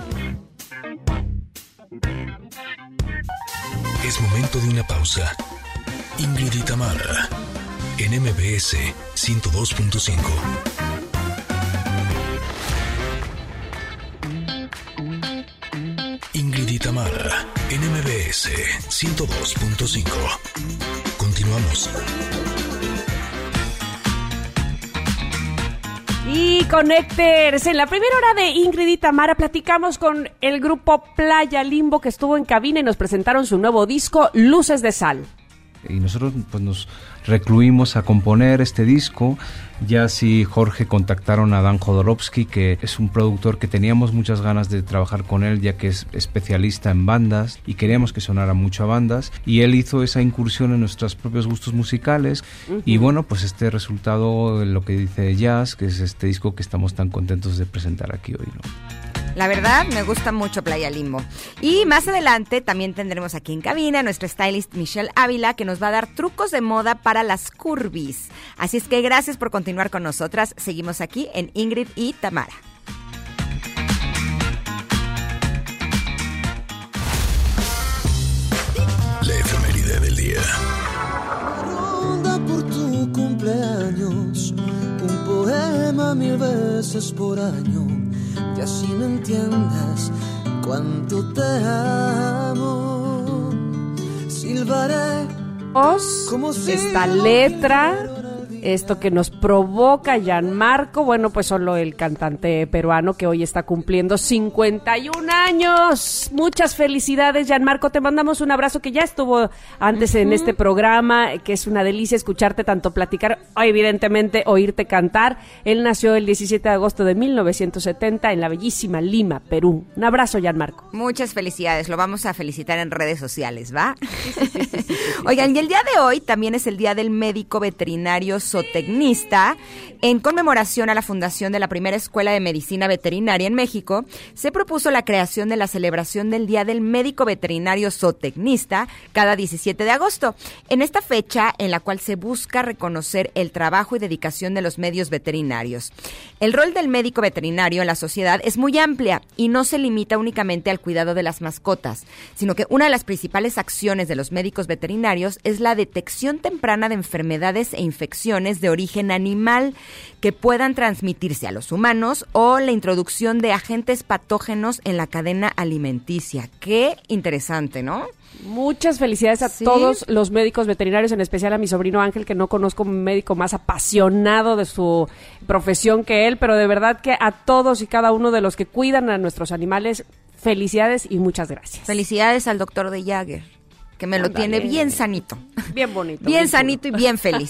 Es momento de una pausa. Ingrid y Tamara, en M B S ciento dos punto cinco. Ingrid y Tamara, en M B S ciento dos punto cinco. Continuamos. Y Connecters, en la primera hora de Ingrid y Tamara platicamos con el grupo Playa Limbo que estuvo en cabina y nos presentaron su nuevo disco Luces de Sal. Y nosotros pues nos recluimos a componer este disco. Ya sí, Jorge contactaron a Dan Jodorowsky, que es un productor que teníamos muchas ganas de trabajar con él, ya que es especialista en bandas y queríamos que sonara mucho a bandas, y él hizo esa incursión en nuestros propios gustos musicales. Uh-huh. Y bueno, pues este resultado, lo que dice Jazz, que es este disco que estamos tan contentos de presentar aquí hoy, ¿no? La verdad, me gusta mucho Playa Limbo. Y más adelante también tendremos aquí en cabina a nuestra stylist Michelle Ávila, que nos va a dar trucos de moda para las curvis. Así es que gracias por continuar con nosotras. Seguimos aquí en Ingrid y Tamara. La efeméride del día. Ronda por tu cumpleaños, un poema mil veces por año. Y así no entiendas cuánto te amo. Silbaré como si esta letra, esto que nos provoca Gianmarco, bueno, pues solo el cantante peruano que hoy está cumpliendo cincuenta y un años. Muchas felicidades, Gianmarco, te mandamos un abrazo, que ya estuvo antes uh-huh. en este programa, que es una delicia escucharte tanto platicar, o evidentemente oírte cantar. Él nació el diecisiete de agosto de mil novecientos setenta en la bellísima Lima, Perú. Un abrazo, Gianmarco. Muchas felicidades, lo vamos a felicitar en redes sociales, ¿va? Sí, sí, sí, sí, sí, Oigan, y el día de hoy también es el Día del Médico Veterinario Zootecnista. En conmemoración a la fundación de la primera escuela de medicina veterinaria en México, se propuso la creación de la celebración del Día del Médico Veterinario Zootecnista cada diecisiete de agosto. En esta fecha, en la cual se busca reconocer el trabajo y dedicación de los medios veterinarios. El rol del médico veterinario en la sociedad es muy amplia y no se limita únicamente al cuidado de las mascotas, sino que una de las principales acciones de los médicos veterinarios es la detección temprana de enfermedades e infecciones de origen animal que puedan transmitirse a los humanos o la introducción de agentes patógenos en la cadena alimenticia. Qué interesante, ¿no? Muchas felicidades a ¿Sí? todos los médicos veterinarios, en especial a mi sobrino Ángel, que no conozco un médico más apasionado de su profesión que él, pero de verdad que a todos y cada uno de los que cuidan a nuestros animales, felicidades y muchas gracias. Felicidades al doctor de Jagger, que me Andale. Lo tiene bien sanito. Bien bonito. Bien, bien sanito puro. Y bien feliz.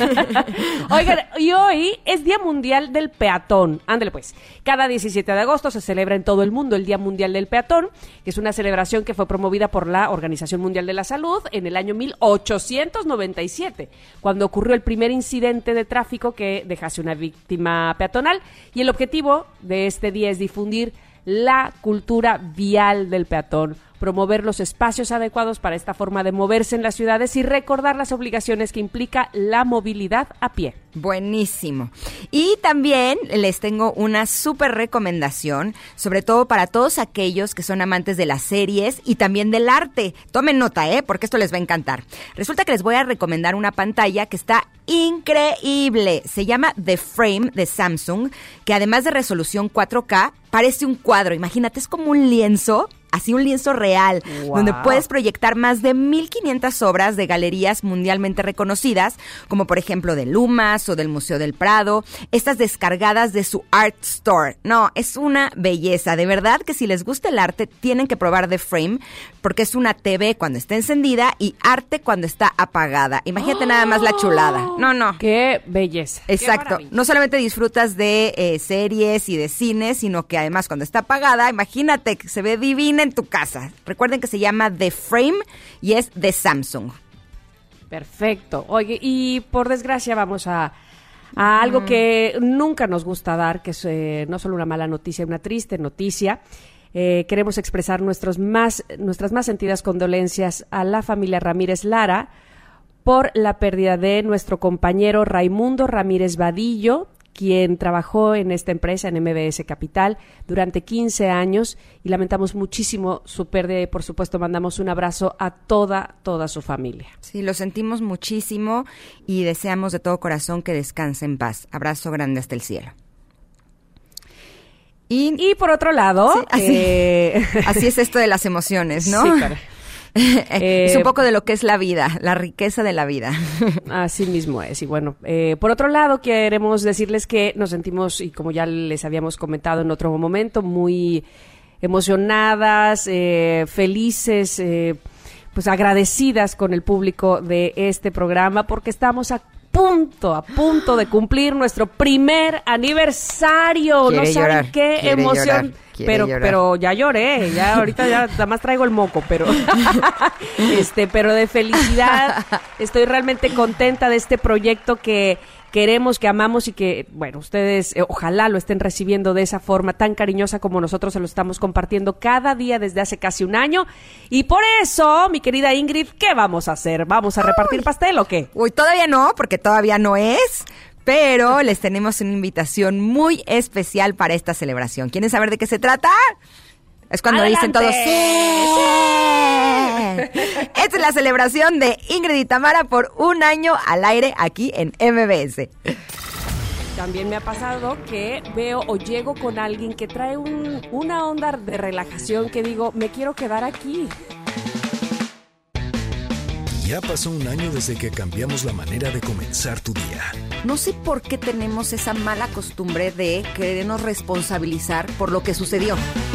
Oigan, y hoy es Día Mundial del Peatón. Ándale pues. Cada diecisiete de agosto se celebra en todo el mundo el Día Mundial del Peatón, que es una celebración que fue promovida por la Organización Mundial de la Salud en el año mil ochocientos noventa y siete, cuando ocurrió el primer incidente de tráfico que dejase una víctima peatonal. Y el objetivo de este día es difundir la cultura vial del peatón, promover los espacios adecuados para esta forma de moverse en las ciudades y recordar las obligaciones que implica la movilidad a pie. Buenísimo. Y también les tengo una súper recomendación, sobre todo para todos aquellos que son amantes de las series y también del arte. Tomen nota, ¿eh? Porque esto les va a encantar. Resulta que les voy a recomendar una pantalla que está increíble. Se llama The Frame de Samsung, que además de resolución cuatro K, parece un cuadro. Imagínate, es como un lienzo, así un lienzo real, wow, donde puedes proyectar más de mil quinientas obras de galerías mundialmente reconocidas, como por ejemplo de Lumas o del Museo del Prado, estas descargadas de su Art Store. No, es una belleza. De verdad que si les gusta el arte, tienen que probar The Frame, porque es una T V cuando está encendida y arte cuando está apagada. Imagínate oh, nada más la chulada. No, no. ¡Qué belleza! Exacto. Qué no solamente disfrutas de eh, series y de cine, sino que además cuando está apagada, imagínate que se ve divina en tu casa. Recuerden que se llama The Frame y es de Samsung. Perfecto. Oye, y por desgracia vamos a, a algo mm. que nunca nos gusta dar, que es eh, no solo una mala noticia, una triste noticia. Eh, queremos expresar nuestros más, nuestras más sentidas condolencias a la familia Ramírez Lara por la pérdida de nuestro compañero Raimundo Ramírez Vadillo, quien trabajó en esta empresa, en M B S Capital, durante quince años, y lamentamos muchísimo su pérdida y, por supuesto, mandamos un abrazo a toda, toda su familia. Sí, lo sentimos muchísimo y deseamos de todo corazón que descanse en paz. Abrazo grande hasta el cielo. Y, y por otro lado... Sí, así, eh... así es esto de las emociones, ¿no? Sí, claro. Eh, es un poco de lo que es la vida, la riqueza de la vida. Así mismo es. Y bueno, eh, por otro lado, queremos decirles que nos sentimos, y como ya les habíamos comentado en otro momento, muy emocionadas, eh, felices, eh, pues agradecidas con el público de este programa, porque estamos a punto, a punto de cumplir nuestro primer aniversario. Quiere No saben llorar, qué quiere emoción. llorar, quiere pero, llorar. pero ya lloré, ya ahorita ya nada más traigo el moco, pero este, pero de felicidad. Estoy realmente contenta de este proyecto que queremos, que amamos y que, bueno, ustedes eh, ojalá lo estén recibiendo de esa forma tan cariñosa como nosotros se lo estamos compartiendo cada día desde hace casi un año. Y por eso, mi querida Ingrid, ¿qué vamos a hacer? ¿Vamos a repartir pastel o qué? Uy, todavía no, porque todavía no es, pero les tenemos una invitación muy especial para esta celebración. ¿Quieren saber de qué se trata? Es cuando ¡Adelante! dicen todos ¡sí! Esta es la celebración de Ingrid y Tamara por un año al aire aquí en M B S. También me ha pasado que veo o llego con alguien que trae un, una onda de relajación que digo, me quiero quedar aquí. Ya pasó un año desde que cambiamos la manera de comenzar tu día. No sé por qué tenemos esa mala costumbre de querernos responsabilizar por lo que sucedió.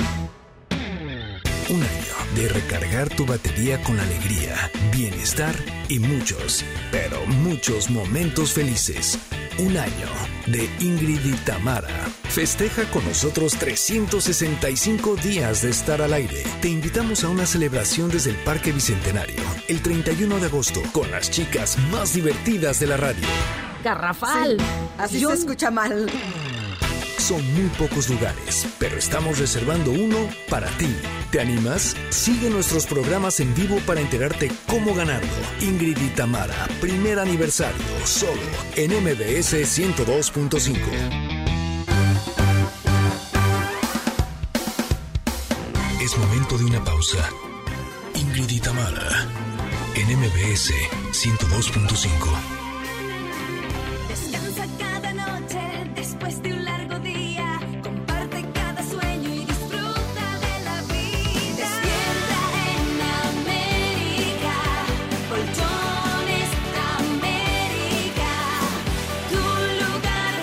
Un año de recargar tu batería con alegría, bienestar y muchos, pero muchos momentos felices. Un año de Ingrid y Tamara. Festeja con nosotros trescientos sesenta y cinco días de estar al aire. Te invitamos a una celebración desde el Parque Bicentenario el treinta y uno de agosto con las chicas más divertidas de la radio. Garrafal. Sí, así Yo... se escucha mal. Son muy pocos lugares, pero estamos reservando uno para ti. ¿Te animas? Sigue nuestros programas en vivo para enterarte cómo ganarlo. Ingrid y Tamara, primer aniversario, solo en M B S ciento dos punto cinco. Es momento de una pausa. Ingrid y Tamara, en M B S ciento dos punto cinco. Descansa cada noche después de un largo día. Comparte cada sueño y disfruta de la vida. Despierta en América. Colchones América. Tu lugar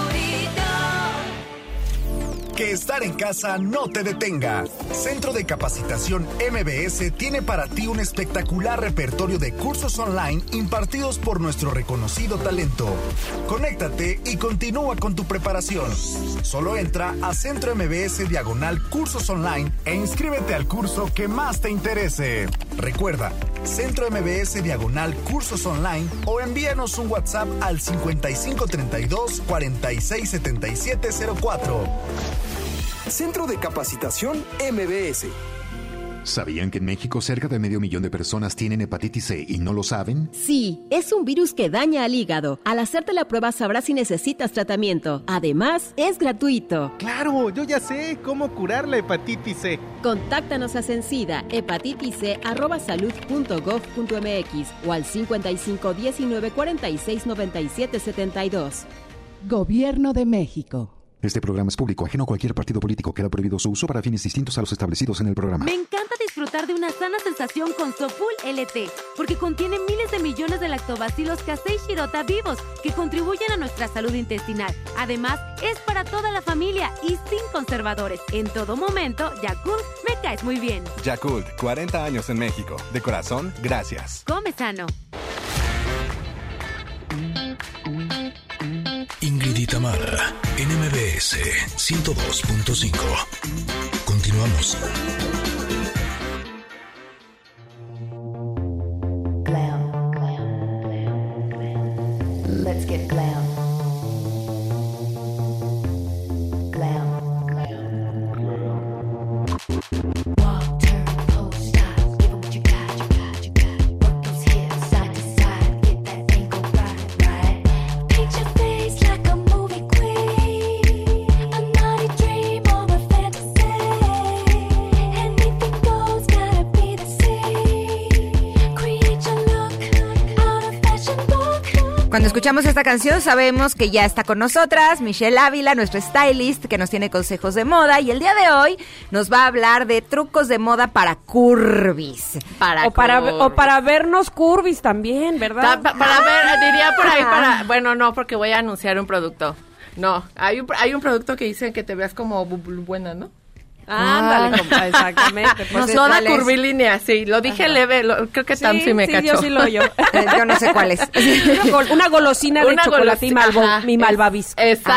favorito. Que estar en casa no te detenga. Centro de Capacitación M B S tiene para ti un espectacular repertorio de cursos online impartidos por nuestro reconocido talento. Conéctate y continúa con tu preparación. Solo entra a Centro M B S diagonal cursos online e inscríbete al curso que más te interese. Recuerda, Centro M B S diagonal cursos online o envíanos un WhatsApp al cincuenta y cinco treinta y dos cuarenta y seis setenta y siete cero cuatro. Centro de Capacitación M B S. ¿Sabían que en México cerca de medio millón de personas tienen hepatitis C y no lo saben? Sí, es un virus que daña al hígado. Al hacerte la prueba sabrás si necesitas tratamiento. Además, es gratuito. ¡Claro! Yo ya sé cómo curar la hepatitis C. Contáctanos a Cencida, hepatitis c arroba salud punto gov punto m x o al cincuenta y cinco diecinueve cuarenta y seis noventa y siete setenta y dos. Gobierno de México. Este programa es público, ajeno a cualquier partido político. Queda prohibido su uso para fines distintos a los establecidos en el programa. Me encanta disfrutar de una sana sensación con Soful L T, porque contiene miles de millones de lactobacilos casei shirota vivos que contribuyen a nuestra salud intestinal. Además, es para toda la familia y sin conservadores. En todo momento, Yakult, me caes muy bien. Yakult, cuarenta años en México. De corazón, gracias. Come sano. Ingrid y Tamara, en M B S ciento dos punto cinco. Continuamos. Glam, glam, glam, glam. Let's get glam. Glam, glam, glam. Walk, turn, pose, style. Give 'em what you got, you got, you got. Work those hips side to side. Get that ankle right, right. Paint your face like a movie queen. A naughty dream or a fantasy. Anything goes, gotta be the same. Create your look out of fashion book. Cuando escuchamos esta canción sabemos que ya está con nosotras Michelle Ávila, nuestra stylist, que nos tiene consejos de moda, y el día de hoy nos va a hablar de trucos de moda para curvis. Para o, para, o para vernos curvis también, ¿verdad? Ta, pa, para ver, diría por ahí para... Bueno, no, porque voy a anunciar un producto. No, hay un, hay un producto que dicen que te veas como buena, ¿no? Ándale, ah, exactamente. Pues no, toda curvilínea, sí, lo dije Ajá. leve, lo, creo que sí, Tam sí me sí, cachó. Yo sí lo oyo. Yo no sé cuál es. Una, gol, una golosina de una chocolate golosina, y malvo, mi malvavisco. Exacto,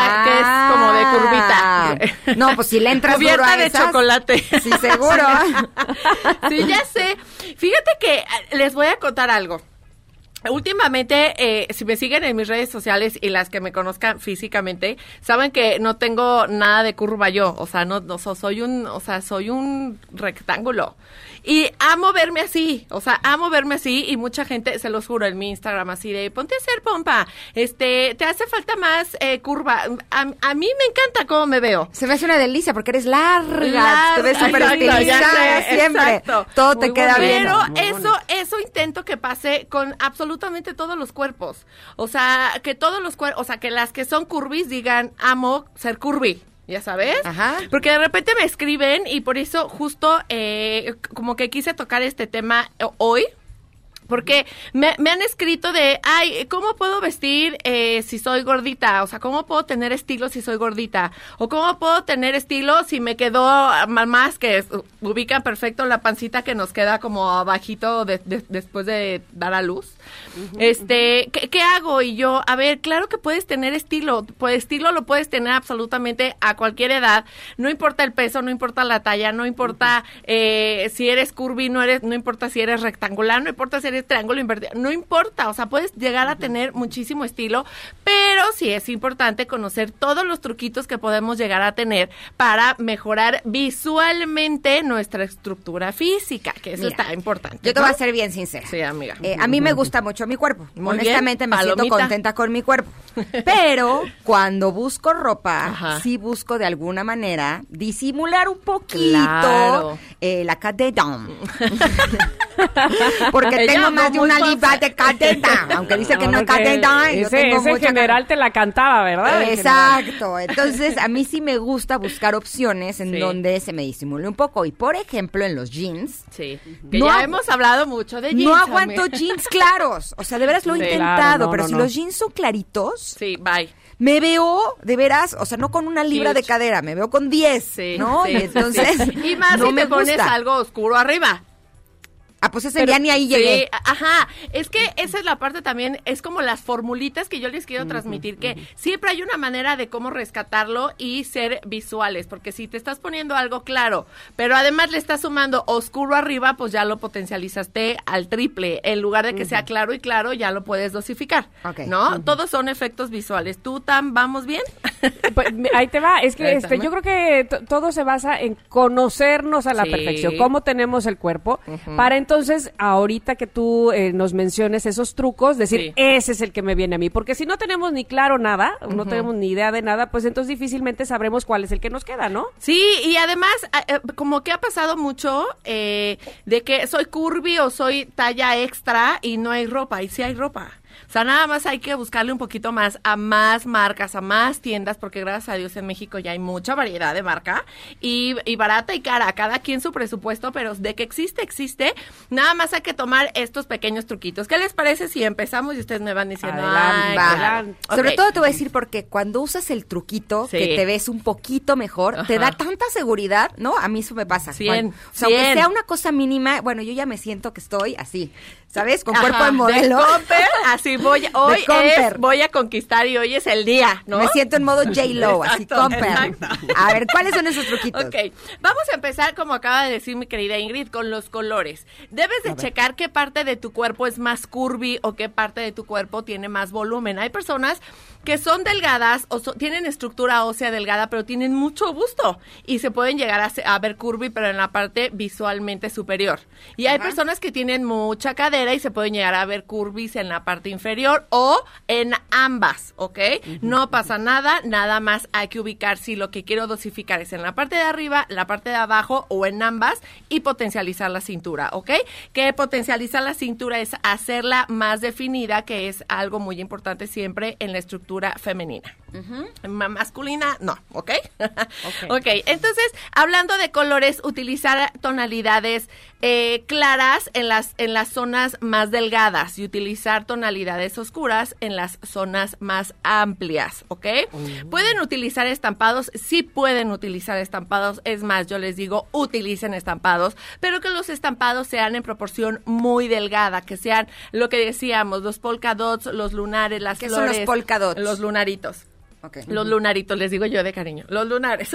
ah, que es como de curvita. No, pues si le entras Cubierta duro a de esas, chocolate. Sí, seguro. Sí, ya sé. Fíjate que les voy a contar algo. Últimamente, eh, si me siguen en mis redes sociales y las que me conozcan físicamente, saben que no tengo nada de curva yo, o sea, no, no soy un, o sea, soy un rectángulo. Y amo verme así, o sea, amo verme así y mucha gente, se los juro, en mi Instagram así de, ponte a hacer pompa, este, te hace falta más eh, curva. A, a mí me encanta cómo me veo. Se me hace una delicia porque eres larga, larga te ves súper estilizada siempre. Exacto. Todo Muy te queda bonito. bien. Pero Muy eso, bonito. eso intento que pase con absolutamente todos los cuerpos. O sea, que todos los cuerpos, o sea, que las que son curvis digan, amo ser curvy. ¿Ya sabes? Ajá. Porque de repente me escriben y por eso justo eh, como que quise tocar este tema hoy. Porque me, me han escrito de, ay, ¿cómo puedo vestir eh, si soy gordita? O sea, ¿cómo puedo tener estilo si soy gordita? O ¿cómo puedo tener estilo si me quedó más que ubican perfecto la pancita que nos queda como abajito de, de, después de dar a luz? Uh-huh, este, uh-huh. ¿qué, ¿qué hago? Y yo, a ver, claro que puedes tener estilo. Pues estilo lo puedes tener absolutamente a cualquier edad. No importa el peso, no importa la talla, no importa uh-huh. eh, si eres curvy, no eres, no importa si eres rectangular, no importa si eres triángulo invertido, no importa, o sea, puedes llegar a tener muchísimo estilo, pero sí es importante conocer todos los truquitos que podemos llegar a tener para mejorar visualmente nuestra estructura física, que eso Mira, está importante. Yo te ¿no? voy a ser bien sincera. Sí, amiga. Eh, a mí me gusta mucho mi cuerpo. Muy Honestamente bien, me palomita. siento contenta con mi cuerpo. Pero cuando busco ropa, Ajá. sí busco de alguna manera disimular un poquito Claro. eh, la cadena. Porque Ella tengo más no de una muy libra de cadena, aunque dice que no es Porque cadena. Yo ese, tengo ese mucha general te la cantaba, ¿verdad? Exacto. Entonces, a mí sí me gusta buscar opciones en Sí. donde se me disimule un poco. Y, por ejemplo, en los jeans. Sí, que No ya agu- hemos hablado mucho de jeans. No aguanto amiga. jeans claros. O sea, de veras lo he Sí. intentado. Claro, no, pero no, si no. los jeans son claritos, Sí, bye. me veo, de veras, o sea, no con una libra Huge. de cadera, me veo con diez, Sí, ¿no? sí, Y entonces, sí. Y más no si me te pones gusta. algo oscuro arriba. Ah, pues ese Pero- ya ni ahí sí, llegué. ajá, es que esa es la parte también, es como las formulitas que yo les quiero transmitir, que siempre hay una manera de cómo rescatarlo y ser visuales, porque si te estás poniendo algo claro, pero además le estás sumando oscuro arriba, pues ya lo potencializaste al triple, en lugar de que sea claro y claro, ya lo puedes dosificar, Ok. ¿no? Ujú. Todos son efectos visuales. ¿Tú, Tam, vamos bien? Pues, mi- ahí te va, es que Ahí este, está, yo ¿no? creo que t- todo se basa en conocernos a la Sí. perfección, cómo tenemos el cuerpo, Ujú. para entonces, ahorita que tú eh, nos menciones esos trucos, decir, Sí. ese es el que me viene a mí, porque si no tenemos ni claro nada, no Ujú. tenemos ni idea de nada, pues entonces difícilmente sabremos cuál es el que nos queda, ¿no? Sí, y además, a- eh, como que ha pasado mucho eh, de que soy curvy o soy talla extra y no hay ropa, y sí hay ropa. O sea, nada más hay que buscarle un poquito más a más marcas, a más tiendas, porque gracias a Dios en México ya hay mucha variedad de marca, y, y barata y cara, cada quien su presupuesto, pero de que existe, existe. Nada más hay que tomar estos pequeños truquitos. ¿Qué les parece si empezamos y ustedes me van diciendo? Adelante, "Ay, Va. adelante". Sobre Ok. todo te voy a decir porque cuando usas el truquito, Sí. que te ves un poquito mejor, te Ajá. da tanta seguridad, ¿no? A mí eso me pasa. Cien, Cuando- o sea, aunque cien. sea una cosa mínima, bueno, yo ya me siento que estoy así, ¿sabes? Con Ajá, cuerpo de modelo. de Comper, así voy, hoy es, Comper. voy a conquistar y hoy es el día, ¿no? Me siento en modo J-Lo, así, Exacto, Comper. exacto. A ver, ¿cuáles son esos truquitos? Ok, vamos a empezar, como acaba de decir mi querida Ingrid, con los colores. Debes de checar qué parte de tu cuerpo es más curvy o qué parte de tu cuerpo tiene más volumen. Hay personas que son delgadas o so- tienen estructura ósea delgada, pero tienen mucho busto y se pueden llegar a, se- a ver curvy, pero en la parte visualmente superior. Y hay Ajá. personas que tienen mucha cadera y se pueden llegar a ver curvis en la parte inferior o en ambas, ¿ok? Uh-huh. No pasa nada, nada más hay que ubicar si lo que quiero dosificar es en la parte de arriba, la parte de abajo o en ambas y potencializar la cintura, ¿ok? Que potencializar la cintura es hacerla más definida, que es algo muy importante siempre en la estructura femenina. Uh-huh. Masculina, no, ¿ok? Okay. Ok, entonces, hablando de colores, utilizar tonalidades eh, claras en las, en las zonas más delgadas y utilizar tonalidades oscuras en las zonas más amplias, ¿ok? Uh-huh. ¿Pueden utilizar estampados? Sí pueden utilizar estampados, es más, yo les digo, utilicen estampados, pero que los estampados sean en proporción muy delgada, que sean lo que decíamos, los polka dots, los lunares, las ¿Qué flores. son los polka dots? Los lunaritos. Okay. Los lunaritos, les digo yo de cariño, los lunares,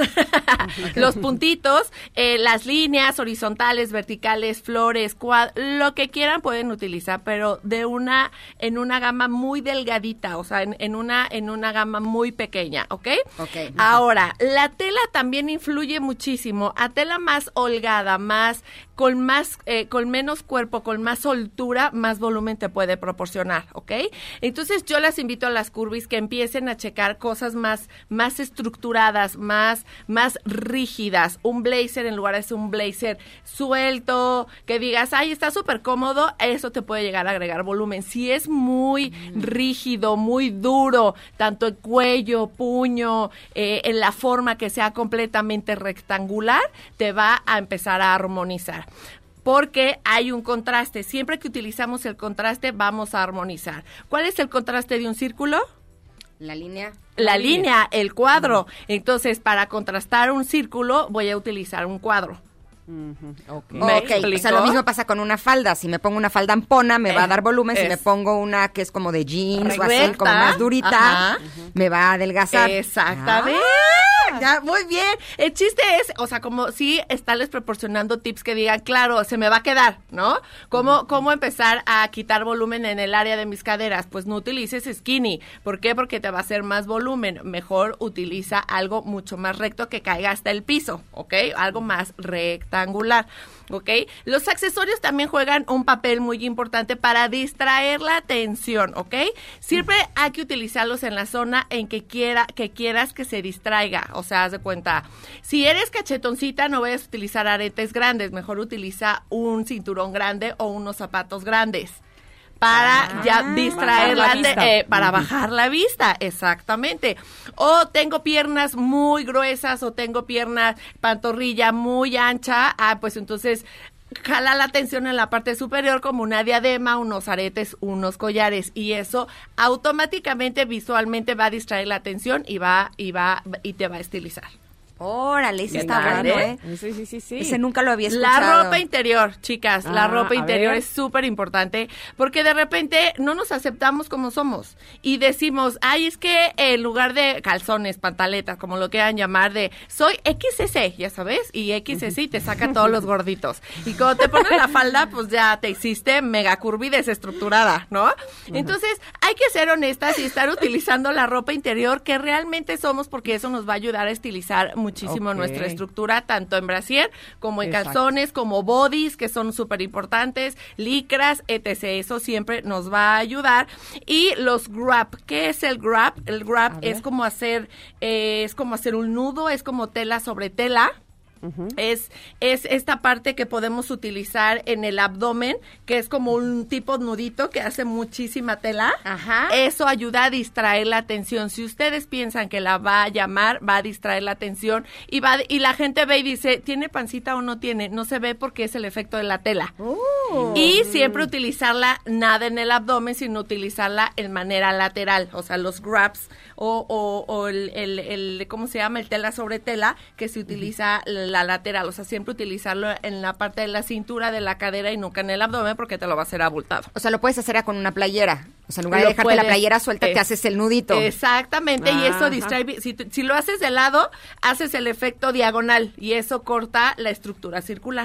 los puntitos, eh, las líneas horizontales, verticales, flores, cuad, lo que quieran pueden utilizar, pero de una, en una gama muy delgadita, o sea, en, en una, en una gama muy pequeña, ¿ok? Okay. Ahora, la tela también influye muchísimo, a tela más holgada, más, con más, eh, con menos cuerpo, con más soltura, más volumen te puede proporcionar, ¿ok? Entonces yo las invito a las curvis que empiecen a checar cosas más, más estructuradas, más, más rígidas. Un blazer en lugar de ser un blazer suelto, que digas, ay, está súper cómodo, eso te puede llegar a agregar volumen. Si es muy mm. rígido, muy duro, tanto el cuello, puño, eh, en la forma que sea completamente rectangular, te va a empezar a armonizar. Porque hay un contraste. Siempre que utilizamos el contraste, vamos a armonizar. ¿Cuál es el contraste de un círculo? La línea. La, la línea, línea, el cuadro. Entonces, para contrastar un círculo, voy a utilizar un cuadro. Uh-huh. Okay. ok, o sea, lo mismo pasa con una falda. Si me pongo una falda ampona, me eh, va a dar volumen. Es. Si me pongo una que es como de jeans Recta, o así, como más durita, uh-huh. me va a adelgazar. Exactamente. Ah, ya, muy bien. El chiste es, o sea, como si estarles proporcionando tips que digan, claro, se me va a quedar, ¿no? ¿Cómo, uh-huh. cómo empezar a quitar volumen en el área de mis caderas? Pues no utilices skinny. ¿Por qué? Porque te va a hacer más volumen. Mejor utiliza algo mucho más recto que caiga hasta el piso, ¿ok? Algo más recto. Angular, ¿ok? Los accesorios también juegan un papel muy importante para distraer la atención, ¿ok? Siempre hay que utilizarlos en la zona en que quiera que quieras que se distraiga, o sea, haz de cuenta, si eres cachetoncita no vayas a utilizar aretes grandes, mejor utiliza un cinturón grande o unos zapatos grandes. Para ah, ya distraer la, la eh, para uh-huh. bajar la vista, exactamente. O tengo piernas muy gruesas o tengo piernas, pantorrilla muy ancha, ah, pues entonces jala la atención en la parte superior como una diadema, unos aretes, unos collares y eso automáticamente visualmente va a distraer la atención y va y va y te va a estilizar. Órale, ese está bueno, ¿eh? Sí, sí, sí, sí. Ese nunca lo había escuchado. La ropa interior, chicas, ah, la ropa interior ver. es súper importante porque de repente no nos aceptamos como somos y decimos, ay, es que en lugar de calzones, pantaletas, como lo quieran llamar, de soy equis ese, ya sabes, y equis ese y te saca todos los gorditos. Y cuando te pones la falda, pues ya te hiciste mega curvy desestructurada, ¿no? Entonces, hay que ser honestas y estar utilizando la ropa interior que realmente somos porque eso nos va a ayudar a estilizar muchísimo okay. nuestra estructura, tanto en brasier como en Exacto. calzones, como bodies, que son súper importantes, licras, etcétera. Eso siempre nos va a ayudar. Y los grab, ¿qué es el grab? El grab es como hacer, eh, es como hacer un nudo, es como tela sobre tela. Uh-huh. Es, es esta parte que podemos utilizar en el abdomen, que es como un tipo nudito que hace muchísima tela. Ajá. Eso ayuda a distraer la atención. Si ustedes piensan que la va a llamar, va a distraer la atención y va y la gente ve y dice, ¿tiene pancita o no tiene? No se ve porque es el efecto de la tela. Uh. Y siempre utilizarla nada en el abdomen, sino utilizarla en manera lateral, o sea, los grabs o, o, o el, el, el, ¿cómo se llama? El tela sobre tela, que se utiliza uh-huh. la lateral, o sea, siempre utilizarlo en la parte de la cintura, de la cadera y nunca en el abdomen porque te lo va a hacer abultado. O sea, lo puedes hacer con una playera. O sea, en lugar lo de dejarte puedes, la playera suelta, es, te haces el nudito. Exactamente, ah, y eso distrae. Si, si lo haces de lado, haces el efecto diagonal y eso corta la estructura circular.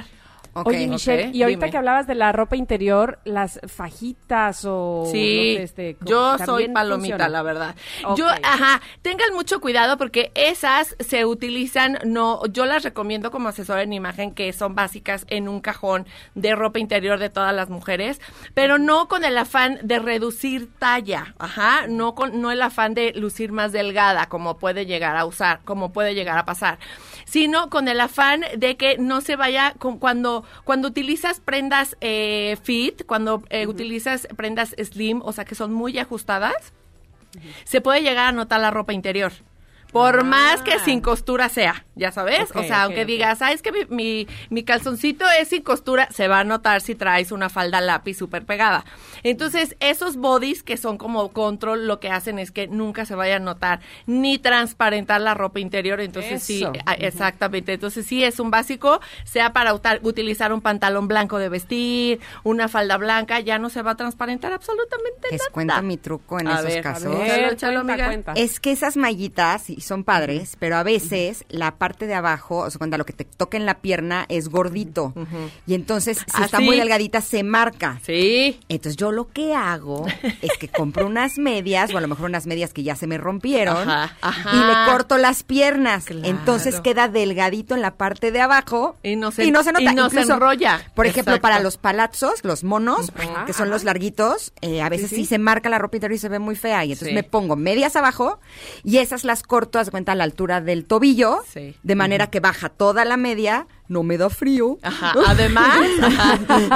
Okay. Oye, Michelle, Ok, y ahorita dime. que hablabas de la ropa interior, las fajitas o... Sí, no sé, este, como- yo soy ¿también palomita, funcionan? la verdad. Ok. Yo, ajá, tengan mucho cuidado porque esas se utilizan, no, yo las recomiendo como asesora en imagen, que son básicas en un cajón de ropa interior de todas las mujeres, pero no con el afán de reducir talla, ajá, no con, no el afán de lucir más delgada, como puede llegar a usar, como puede llegar a pasar, sino con el afán de que no se vaya, con, cuando, cuando utilizas prendas eh, fit, cuando eh, uh-huh. utilizas prendas slim, o sea que son muy ajustadas, uh-huh. se puede llegar a notar la ropa interior. Por ah. más que sin costura sea, ya sabes, okay, o sea, okay, aunque okay. digas, ah, es que mi, mi, mi calzoncito es sin costura, se va a notar si traes una falda lápiz súper pegada. Entonces, esos bodies que son como control, lo que hacen es que nunca se vaya a notar ni transparentar la ropa interior. Entonces, Eso. sí, uh-huh. exactamente. Entonces, sí es un básico, sea para utar, utilizar un pantalón blanco de vestir, una falda blanca, ya no se va a transparentar absolutamente Les nada. cuento mi truco en a esos ver, casos. A ver, échalo, cuenta, amiga. cuenta. Es que esas mallitas son padres, pero a veces uh-huh. la parte de abajo, o sea, cuando lo que te toca en la pierna es gordito. Uh-huh. Y entonces, si ¿Ah, está sí? muy delgadita, se marca. Sí. Entonces, yo lo que hago es que compro unas medias, o a lo mejor unas medias que ya se me rompieron, ajá, ajá. y le corto las piernas. Claro. Entonces, queda delgadito en la parte de abajo. Y no se, y no se nota. Y no Incluso, se enrolla. Por ejemplo, Exacto. para los palazzos, los monos, Ajá, que son ajá. los larguitos, eh, a veces sí, sí. sí se marca la ropa interior y se ve muy fea. Y entonces Sí. me pongo medias abajo y esas las corto, haz de cuenta, a la altura del tobillo, Sí. de manera uh-huh. que baja toda la media, no me da frío. Ajá, además, ajá.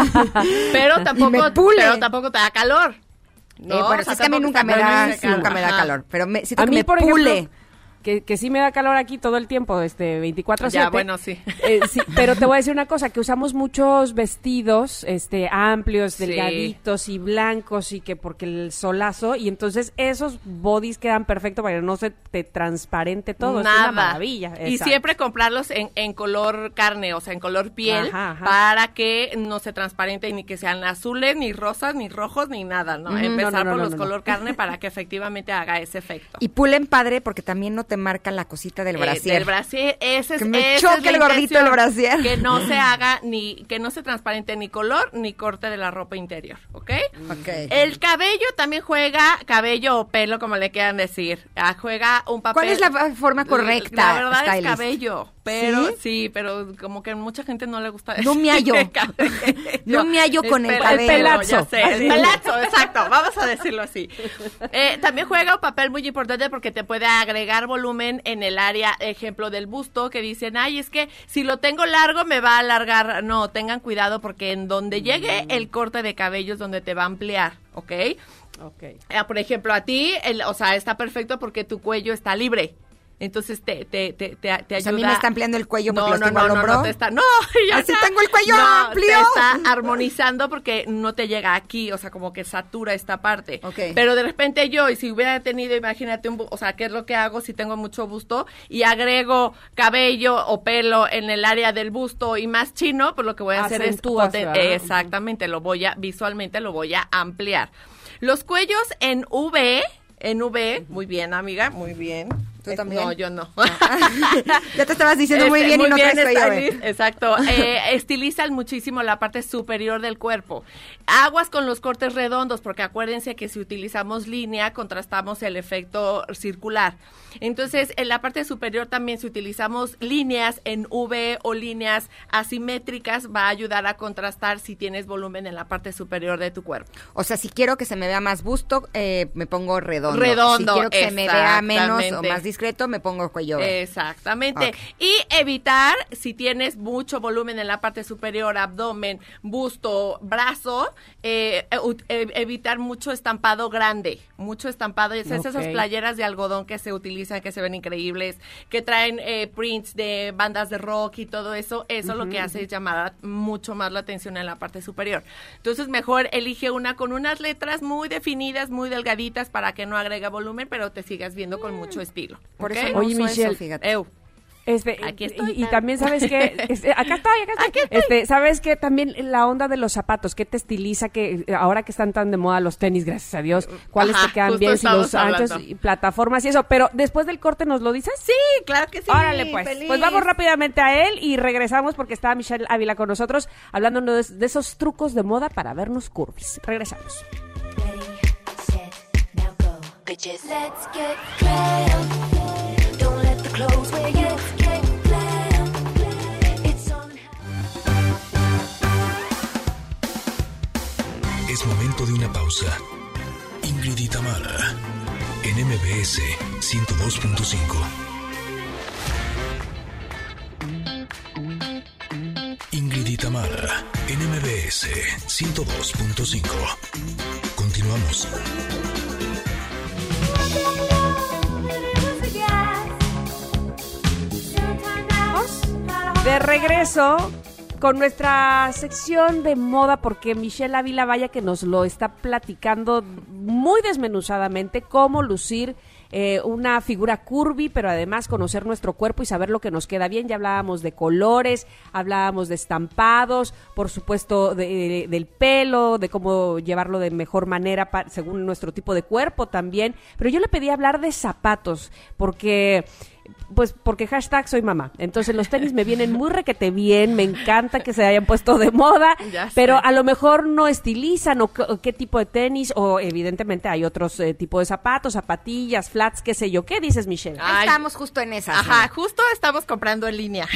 pero tampoco, me pule. pero tampoco te da calor. No, eh, bueno, o sea, es que a mí tampoco nunca me, está- da, no sí, nunca me da Ajá. calor, pero me, siento A que mí, me por pule. ejemplo, que, que sí me da calor aquí todo el tiempo, este veinticuatro siete. Ya, bueno, sí. Eh, sí. Pero te voy a decir una cosa, que usamos muchos vestidos este amplios, Sí. delgaditos y blancos, y que porque el solazo, y entonces esos bodies quedan perfectos para que no se te transparente todo. Nada. Es una maravilla. Y Exacto. siempre comprarlos en, en color carne, o sea, en color piel, Ajá, ajá. para que no se transparente ni que sean azules, ni rosas, ni rojos, ni nada, ¿no? Mm, Empezar no, no, no, por no, los no, no. color carne para que efectivamente haga ese efecto. Y pulen padre porque también no te marca la cosita del Eh, brasier. del brasier, ese es, Que me esa choque es la el gordito intención, el brasier. que no se haga ni, que no se transparente ni color ni corte de la ropa interior, ¿ok? Okay. El cabello también juega, cabello o pelo, como le quieran decir, ah, juega un papel. ¿Cuál es la forma correcta, La verdad stylist? es cabello, pero ¿Sí? sí, pero como que mucha gente no le gusta No me hallo. No me hallo con el cabello. El pelazo. ya sé, el pelazo, exacto, vamos a decirlo así. Eh, también juega un papel muy importante porque te puede agregar volumen en el área, ejemplo, del busto, que dicen, ay, es que si lo tengo largo me va a alargar. No, tengan cuidado porque en donde llegue el corte de cabello es donde te va a ampliar, ¿ok? Okay. Eh, por ejemplo, a ti, el, o sea, está perfecto porque tu cuello está libre. Entonces te, te, te, te, te ayuda. O sea, a mí me está ampliando el cuello porque no, los no, tengo no, al no, hombro. no, te está, no, ya Así está. tengo el cuello no, amplio. te está armonizando porque no te llega aquí, o sea, como que satura esta parte. Okay. Pero de repente yo, y si hubiera tenido, imagínate, un, bu- o sea, ¿qué es lo que hago si tengo mucho busto? Y agrego cabello o pelo en el área del busto y más chino, pues lo que voy a hacer es... Acentúas, poten- ¿verdad? exactamente, lo voy a, visualmente lo voy a ampliar. Los cuellos en V, en V, muy bien, amiga, muy bien. ¿Tú Eh, también? No, yo no. Ya te estabas diciendo muy Este, bien y no traes cuello, stylist, exacto. Eh, estilizan muchísimo la parte superior del cuerpo. Aguas con los cortes redondos, porque acuérdense que si utilizamos línea, contrastamos el efecto circular. Entonces, en la parte superior también, si utilizamos líneas en V o líneas asimétricas, va a ayudar a contrastar si tienes volumen en la parte superior de tu cuerpo. O sea, si quiero que se me vea más busto, eh, me pongo redondo. Redondo, Si quiero que se me vea menos o exactamente. más discreto, me pongo cuello V. Exactamente. Ok. Y evitar, si tienes mucho volumen en la parte superior, abdomen, busto, brazo, eh, eh, ut- eh, evitar mucho estampado grande, mucho estampado. Es esas Ok. playeras de algodón que se utilizan, que se ven increíbles, que traen eh, prints de bandas de rock y todo eso. Eso lo que hace es llamar mucho más la atención en la parte superior. Entonces, mejor elige una con unas letras muy definidas, muy delgaditas para que no agregue volumen, pero te sigas viendo con mucho estilo. Por ¿ok? eso no Oye, uso Michelle, eso, fíjate. Eu. Este, Aquí estoy. Y, y también sabes que este, acá estoy, acá estoy. Aquí estoy. Este, sabes que también la onda de los zapatos, ¿qué te estiliza? Que ahora que están tan de moda los tenis, gracias a Dios, ¿cuáles Ajá, te quedan justo bien? Si los estamos anchos hablando. y plataformas y eso. Pero después del corte, ¿nos lo dices? Sí, claro que sí. Órale, pues. Feliz. Pues vamos rápidamente a él y regresamos porque está Michelle Ávila con nosotros hablándonos de, de esos trucos de moda para vernos curvis. Regresamos. Bitches, let's get glam. Don't let the clothes wear you. Let's get glam. It's on. Es momento de una pausa. Ingrid y Tamara, en M B S ciento dos punto cinco. Ingrid y Tamara, en M B S ciento dos punto cinco. Continuamos. De regreso con nuestra sección de moda, porque Michelle Ávila, vaya que nos lo está platicando muy desmenuzadamente, cómo lucir eh, una figura curvy, pero además conocer nuestro cuerpo y saber lo que nos queda bien. Ya hablábamos de colores, hablábamos de estampados, por supuesto de, de, del pelo, de cómo llevarlo de mejor manera pa, según nuestro tipo de cuerpo también, pero yo le pedí hablar de zapatos, porque... Pues porque hashtag soy mamá. Entonces los tenis me vienen muy requete bien, me encanta que se hayan puesto de moda, pero a lo mejor no estilizan o, o qué tipo de tenis, o evidentemente hay otros eh, tipos de zapatos, zapatillas, flats, qué sé yo. ¿Qué dices, Michelle? Ay. Estamos justo en esas. Ajá, ¿no? justo estamos comprando en línea.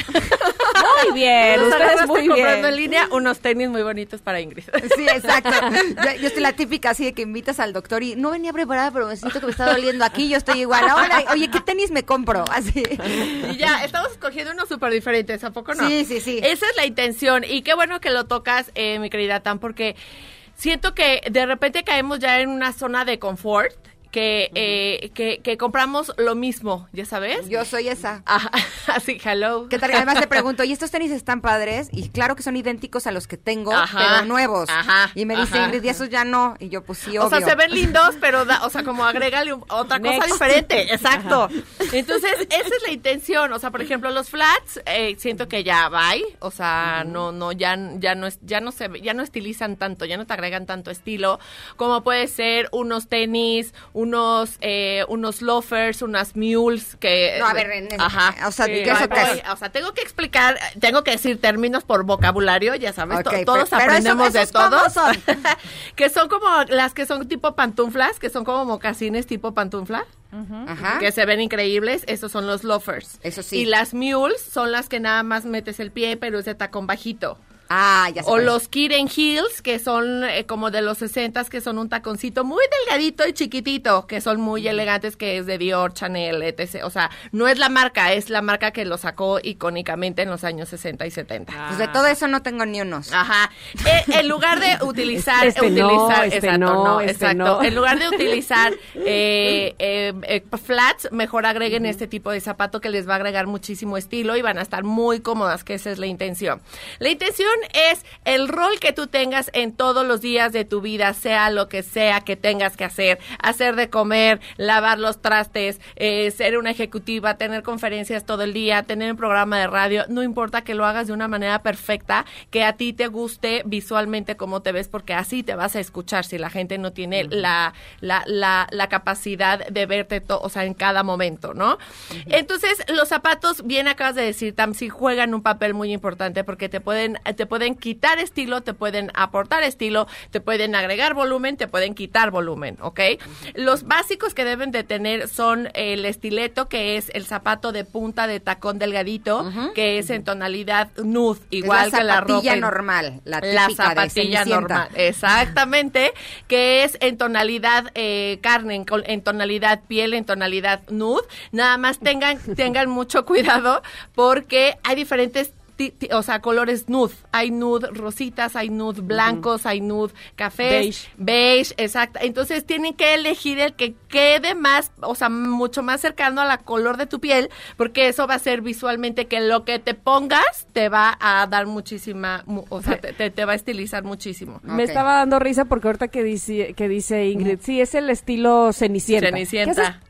Muy bien, Nos ustedes agarraste muy comprando bien. en línea unos tenis muy bonitos para Ingrid. Sí, exacto. Yo, yo estoy la típica así de que invitas al doctor y no venía preparada, pero me siento que me está doliendo aquí, yo estoy igual. Ahora, oye, ¿qué tenis me compro? Así. Y ya, estamos escogiendo unos súper diferentes, ¿a poco no? Sí, sí, sí. Esa es la intención. Y qué bueno que lo tocas, eh, mi querida Tam, porque siento que de repente caemos ya en una zona de confort. Que, eh, que, que compramos lo mismo, ¿ya sabes? Yo soy esa. Ajá, así, hello. ¿Qué tal? Además te pregunto, ¿y estos tenis están padres? Y claro que son idénticos a los que tengo, Ajá, pero nuevos. ajá, Y me dice ajá. Ingrid, ¿y esos ya no? Y yo, pues sí, obvio. O sea, se ven lindos, pero, da, o sea, como agrégale un- otra cosa Next. diferente. Exacto. Entonces, esa es la intención. O sea, por ejemplo, los flats, eh, siento que ya bye. O sea, no, no, ya, ya no es, ya no se, ya no estilizan tanto, ya no te agregan tanto estilo, como puede ser unos tenis, unos, eh, unos loafers, unas mules que... No, a ver, en- en- Ajá. o sea, Sí, ¿qué es ay, eso que voy, es? o sea, tengo que explicar, tengo que decir términos por vocabulario, ya sabes, Ok, to- pero- todos pero aprendemos eso- de ¿esos cómo todos. son? Que son como las que son tipo pantuflas, que son como mocasines tipo pantufla. Ajá. Que se ven increíbles, esos son los loafers. Eso sí. Y las mules son las que nada más metes el pie, pero es de tacón bajito. Ah, ya sé. O cuál es. los Kitten Heels, que son eh, como de los sesentas, que son un taconcito muy delgadito y chiquitito, que son muy elegantes, que es de Dior, Chanel, etcétera. O sea, no es la marca, es la marca que lo sacó icónicamente en los años sesenta y setenta. Pues de todo eso no tengo ni unos. Ajá. Eh, en lugar de utilizar, Este no, utilizar, este exacto, no, no, este exacto. no. En lugar de utilizar eh, eh, eh, flats, mejor agreguen este tipo de zapato que les va a agregar muchísimo estilo y van a estar muy cómodas, que esa es la intención. La intención es el rol que tú tengas en todos los días de tu vida, sea lo que sea que tengas que hacer, hacer de comer, lavar los trastes, eh, ser una ejecutiva, tener conferencias todo el día, tener un programa de radio, no importa que lo hagas de una manera perfecta, que a ti te guste visualmente cómo te ves, porque así te vas a escuchar si la gente no tiene la, la, la, la capacidad de verte, to, o sea, en cada momento, ¿no? Entonces, los zapatos, bien acabas de decir, Tam, sí juegan un papel muy importante porque te pueden, te pueden quitar estilo, te pueden aportar estilo, te pueden agregar volumen, te pueden quitar volumen, ¿ok? Los básicos que deben de tener son el estileto, que es el zapato de punta de tacón delgadito, uh-huh. que es en tonalidad nude, igual es la que la ropa. La zapatilla normal, la típica La zapatilla de normal, exactamente, que es en tonalidad eh, carne, en, en tonalidad piel, en tonalidad nude. Nada más tengan, tengan mucho cuidado porque hay diferentes o sea, colores nude. Hay nude rositas, hay nude blancos, uh-huh. hay nude cafés, beige. beige, exacto. Entonces tienen que elegir el que quede más, o sea, mucho más cercano a la color de tu piel, porque eso va a ser visualmente que lo que te pongas te va a dar muchísima, o sea, te, te, te va a estilizar muchísimo. Me Okay. estaba dando risa porque ahorita que dice, que dice Ingrid, uh-huh. sí, es el estilo Cenicienta. Cenicienta. ¿Qué haces,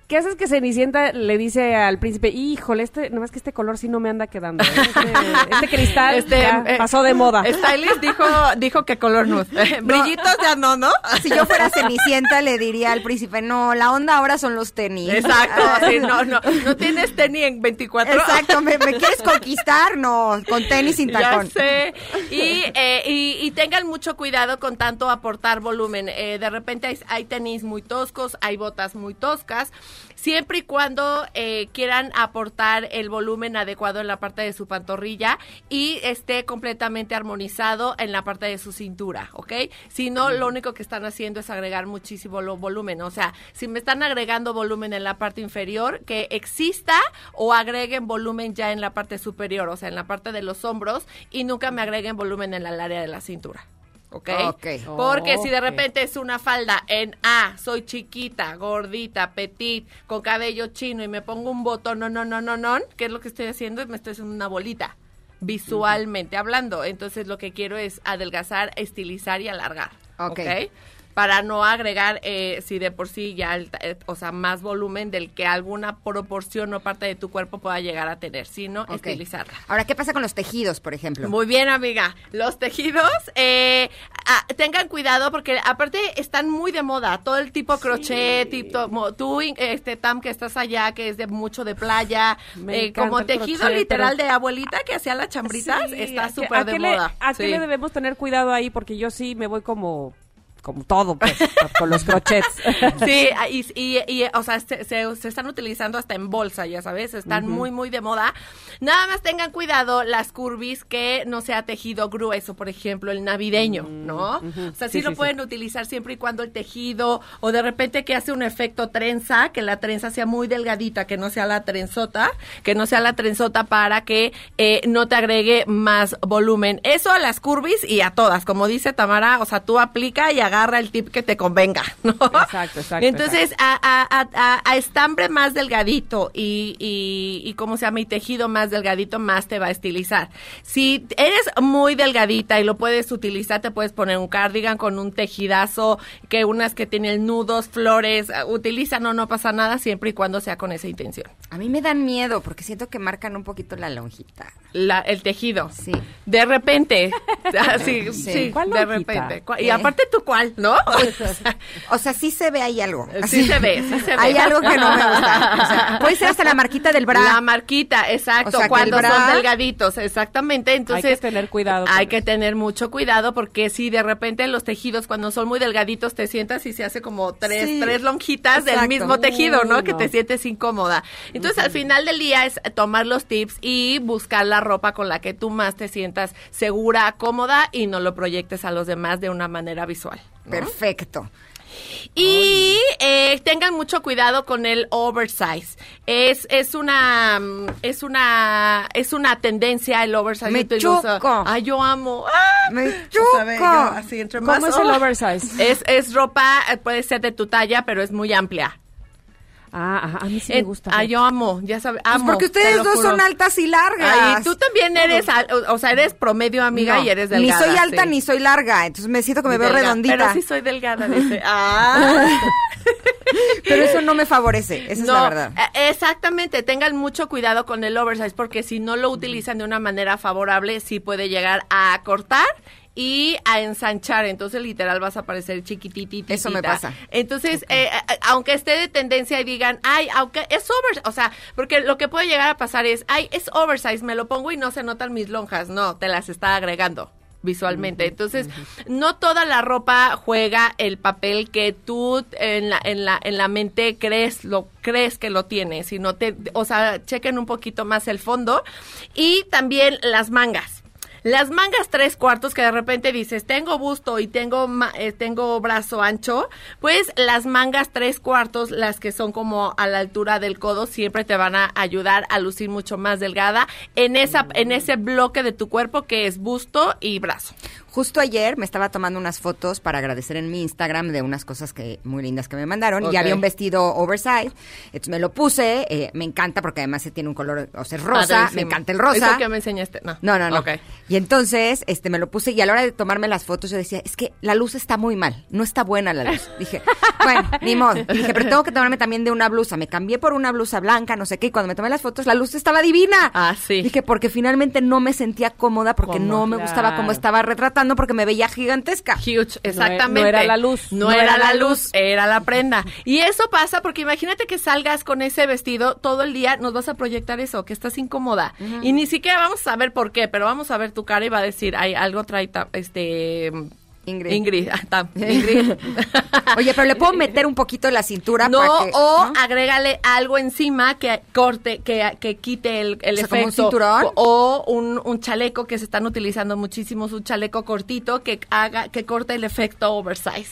¿Qué haces que Cenicienta le dice al príncipe, híjole, este, nomás que este color sí no me anda quedando, ¿eh? este, este cristal Este, ya eh, pasó de moda? Stylist dijo, dijo que color nude. Brillitos ya no, ¿no? Si yo fuera Cenicienta le diría al príncipe, no, la onda ahora son los tenis. Exacto, sí, no, no, no tienes tenis en veinticuatro. Exacto, ¿me, me quieres conquistar? No, con tenis sin tacón. Ya sé. Y, eh, y, y tengan mucho cuidado con tanto aportar volumen. Eh, de repente hay, hay tenis muy toscos, hay botas muy toscas. Siempre y cuando eh, quieran aportar el volumen adecuado en la parte de su pantorrilla y esté completamente armonizado en la parte de su cintura, ¿ok? Si no, lo único que están haciendo es agregar muchísimo lo- volumen. O sea, si me están agregando volumen en la parte inferior, que exista o agreguen volumen ya en la parte superior, o sea, en la parte de los hombros, y nunca me agreguen volumen en el área de la cintura. ¿Ok? Ok. Porque si de Ok. repente es una falda en A, soy chiquita, gordita, petit, con cabello chino y me pongo un botón, no, no, no, no, no, ¿qué es lo que estoy haciendo? Me estoy haciendo una bolita, visualmente hablando. Entonces lo que quiero es adelgazar, estilizar y alargar. Ok. ¿Ok? Para no agregar, eh, si de por sí ya, el- eh, o sea, más volumen del que alguna proporción o parte de tu cuerpo pueda llegar a tener, sino Ok. estilizarla. Ahora, ¿qué pasa con los tejidos, por ejemplo? Muy bien, amiga. Los tejidos, eh, ah, tengan cuidado porque aparte están muy de moda. Todo el tipo crochet, tipo, mo- tú, este, Tam, que estás allá, que es de mucho de playa, Me eh, encanta como el tejido crochet, literal pero- de abuelita que hacía las chambritas, Sí, está ¿a qué- súper a de qué le- moda. ¿A qué Sí. le debemos tener cuidado ahí? Porque yo sí me voy como... como todo, pues, con los crochets. Sí, y, y, y, o sea, se, se, se están utilizando hasta en bolsa, ya sabes, están Ujú. muy, muy de moda. Nada más tengan cuidado las curvis que no sea tejido grueso, por ejemplo, el navideño, ¿no? ujú. O sea, sí, Sí, lo sí, pueden utilizar siempre y cuando el tejido, o de repente que hace un efecto trenza, que la trenza sea muy delgadita, que no sea la trenzota, que no sea la trenzota para que eh, no te agregue más volumen. Eso a las curvis y a todas, como dice Tamara, o sea, tú aplica y agarra el tip que te convenga, ¿no? Exacto, exacto. Entonces, a, a, a, a estambre más delgadito y, y, y, ¿cómo se llama? Y tejido más delgadito, más te va a estilizar. Si eres muy delgadita y lo puedes utilizar, te puedes poner un cardigan con un tejidazo, que unas que tienen nudos, flores, uh, utiliza, no, no pasa nada, siempre y cuando sea con esa intención. A mí me dan miedo porque siento que marcan un poquito la lonjita. La, el tejido. Sí. De repente. Ah, sí, Sí. sí, ¿Cuál de lonjita? repente. ¿Cuál? Y ¿Qué? aparte tú cuál, ¿no? O sea, sí se ve ahí algo. Sí se ve, sí se ve. Hay algo que no me gusta. O sea, puede ser hasta la marquita del bra. La marquita, exacto, O sea, que cuando el bra- son delgaditos, exactamente. Entonces, Hay que tener cuidado con Hay eso. que tener mucho cuidado porque si de repente los tejidos cuando son muy delgaditos te sientas y se hace como tres, Sí, tres lonjitas del exacto. mismo tejido, ¿no? Uy, Que no. te sientes incómoda. Entonces, al final del día es tomar los tips y buscar la ropa con la que tú más te sientas segura, cómoda y no lo proyectes a los demás de una manera visual. ¿no? Perfecto. Y eh, tengan mucho cuidado con el oversize. Es es una mm, es una es una tendencia el oversize. Me Yo te lo uso. choco. Ay, yo amo. ¡Ah! Me O sea, ve, choco. yo así, entre ¿Cómo más- es el oh. oversize? Es es ropa, eh, puede ser de tu talla, pero es muy amplia. Ah, ajá, a mí sí Eh, me gusta. ah, yo amo, ya sabes, Pues amo. porque te ustedes lo dos juro. son altas y largas. Ay, tú también eres, al- o, o sea, eres promedio amiga No, y eres ni delgada. soy alta sí. ni soy larga, entonces me siento que me Ni veo delgada, redondita. Pero sí soy delgada, dice. Ah. Pero eso no me favorece, esa es la verdad. eh, Exactamente, tengan mucho cuidado con el oversize porque si no lo utilizan de una manera favorable, sí puede llegar a cortar y a ensanchar, entonces literal vas a parecer chiquititita. Eso me pasa. Entonces, eh, eh, aunque esté de tendencia y digan, ay, aunque es oversize, o sea, porque lo que puede llegar a pasar es, ay, es oversize, me lo pongo y no se notan mis lonjas, no, te las está agregando visualmente. Entonces, no toda la ropa juega el papel que tú en la en la en la mente crees lo crees que lo tienes, sino te, o sea, chequen un poquito más el fondo y también las mangas. Las mangas tres cuartos que de repente dices, tengo busto y tengo ma- eh, tengo brazo ancho, pues las mangas tres cuartos, las que son como a la altura del codo, siempre te van a ayudar a lucir mucho más delgada en esa en ese bloque de tu cuerpo que es busto y brazo. Justo ayer me estaba tomando unas fotos para agradecer en mi Instagram de unas cosas que muy lindas que me mandaron. Okay. Y había un vestido oversize. Entonces me lo puse. Eh, me encanta porque además se tiene un color, o sea, es rosa. Padrísimo. Me encanta el rosa. ¿Eso que me enseñaste? No. No, no, no. Okay. Y entonces este me lo puse y a la hora de tomarme las fotos yo decía, es que la luz está muy mal. No está buena la luz. Dije, bueno, ni modo. Y dije, pero tengo que tomarme también de una blusa. Me cambié por una blusa blanca, no sé qué. Y cuando me tomé las fotos, la luz estaba divina. Ah, sí. Dije, porque finalmente no me sentía cómoda porque ¿Cómo? no me Claro. gustaba cómo estaba retratando porque me veía gigantesca. Huge, exactamente. No era la luz. No, era, la luz, era la prenda. Y eso pasa porque imagínate que salgas con ese vestido todo el día, nos vas a proyectar eso, que estás incómoda. Uh-huh. Y ni siquiera vamos a saber por qué, pero vamos a ver tu cara y va a decir, ay, algo trae, ta- este... Ingrid. Ingrid. Ah, ta- Ingrid. Oye, pero le puedo meter un poquito en la cintura. No, para que, o ¿no? agrégale algo encima que corte, que, que quite el, el O sea, como un efecto. cinturón. O un, un chaleco que se están utilizando muchísimo, un chaleco cortito que haga, que corte el efecto oversize.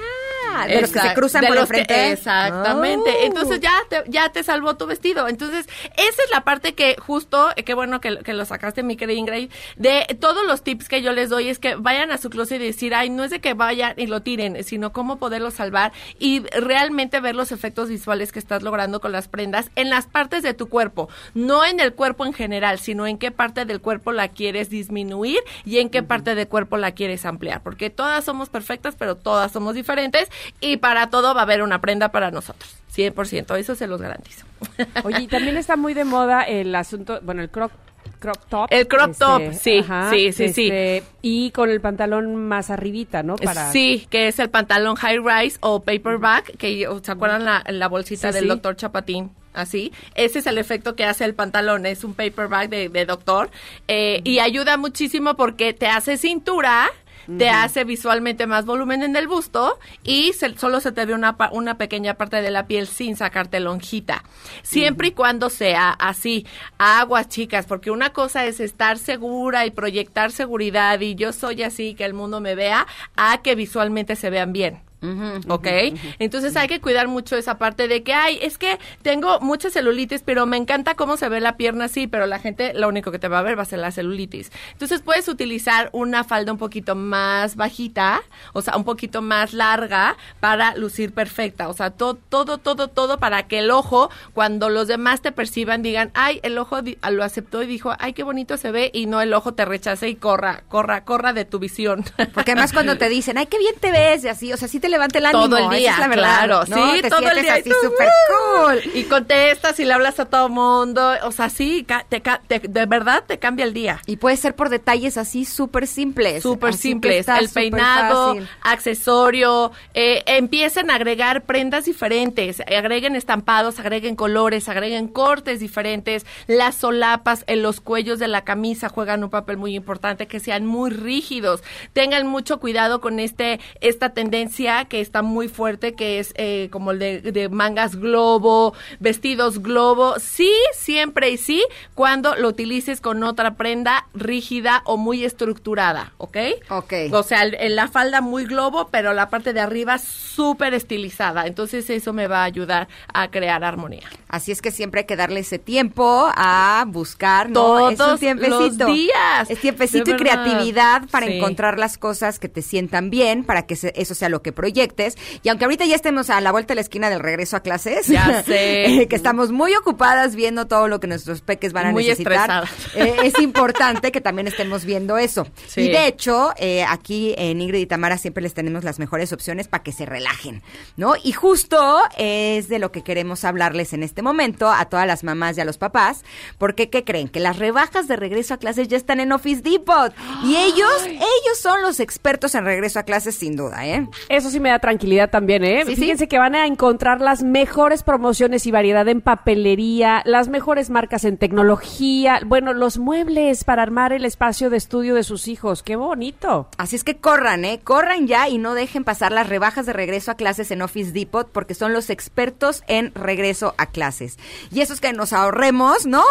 Ah, de los que se Exacto, cruzan de por los que- enfrente. exactamente. Oh. Entonces ya te, ya te salvó tu vestido. Entonces, esa es la parte que justo, eh, qué bueno que, que lo sacaste, mi querida Ingrid, de todos los tips que yo les doy es que vayan a su closet y decir, ay, no es de que vayan y lo tiren, sino cómo poderlo salvar y realmente ver los efectos visuales que estás logrando con las prendas en las partes de tu cuerpo, no en el cuerpo en general, sino en qué parte del cuerpo la quieres disminuir y en qué uh-huh. parte del cuerpo la quieres ampliar, porque todas somos perfectas, pero todas somos diferentes y para todo va a haber una prenda para nosotros, cien por ciento, eso se los garantizo. Oye, y también está muy de moda el asunto, bueno, el crop crop top. El crop este, top, sí, ajá, sí, sí, este, sí. Y con el pantalón más arribita, ¿no? Para... Sí, que es el pantalón high rise o paperback, que ¿se acuerdan la, la bolsita sí, del sí. doctor Chapatín? Así, ese es el efecto que hace el pantalón, es un paperback de, de doctor, eh, uh-huh. y ayuda muchísimo porque te hace cintura, te uh-huh. hace visualmente más volumen en el busto y se, solo se te ve una, una pequeña parte de la piel sin sacarte lonjita. Siempre uh-huh. y cuando sea así. Aguas, chicas, porque una cosa es estar segura y proyectar seguridad y yo soy así, que el mundo me vea, a que visualmente se vean bien. Uh-huh, ¿ok? Uh-huh, uh-huh. Entonces hay que cuidar mucho esa parte de que, ay, es que tengo mucha celulitis, pero me encanta cómo se ve la pierna así, pero la gente lo único que te va a ver va a ser la celulitis. Entonces puedes utilizar una falda un poquito más bajita, o sea, un poquito más larga para lucir perfecta. O sea, todo, todo, todo, todo para que el ojo, cuando los demás te perciban, digan, ay, el ojo di- lo aceptó y dijo, ay, qué bonito se ve, y no el ojo te rechace y corra, corra, corra de tu visión. Porque además cuando te dicen, ay, qué bien te ves, y así, o sea, sí te levanta el ánimo. Todo el día, esa es la verdad, claro, ¿no? sí, te todo el día. así y tú, súper cool. Y contestas y le hablas a todo mundo, o sea, sí, ca- te, ca- te, de verdad te cambia el día. Y puede ser por detalles así súper simples. Súper así simples, el peinado, fácil. Accesorio, eh, empiecen a agregar prendas diferentes, agreguen estampados, agreguen colores, agreguen cortes diferentes, las solapas en los cuellos de la camisa juegan un papel muy importante, que sean muy rígidos, tengan mucho cuidado con este esta tendencia que está muy fuerte, que es eh, como el de, de mangas globo, vestidos globo, sí, siempre y sí, cuando lo utilices con otra prenda rígida o muy estructurada, ¿ok? Ok. O sea, el, el, la falda muy globo, pero la parte de arriba súper estilizada, entonces eso me va a ayudar a crear armonía. Así es que siempre hay que darle ese tiempo a buscar, ¿no? Todos es un tiempecito. los días. Es tiempecito y creatividad para sí. encontrar las cosas que te sientan bien, para que se, eso sea lo que proyectes. Y aunque ahorita ya estemos a la vuelta de la esquina del regreso a clases, ya sé. que estamos muy ocupadas viendo todo lo que nuestros peques van a muy necesitar, eh, es importante que también estemos viendo eso. Sí. Y de hecho, eh, aquí en Ingrid y Tamara siempre les tenemos las mejores opciones para que se relajen, ¿no? Y justo es de lo que queremos hablarles en este momento a todas las mamás y a los papás, porque ¿qué creen? Que las rebajas de regreso a clases ya están en Office Depot y ellos, ellos son los expertos en regreso a clases sin duda, ¿eh? Eso sí me da tranquilidad también, ¿eh? ¿Sí, Fíjense sí? que van a encontrar las mejores promociones y variedad en papelería, las mejores marcas en tecnología, bueno, los muebles para armar el espacio de estudio de sus hijos. ¡Qué bonito! Así es que corran, ¿eh? Corran ya y no dejen pasar las rebajas de regreso a clases en Office Depot, porque son los expertos en regreso a clases. Y eso es que nos ahorremos, ¿no?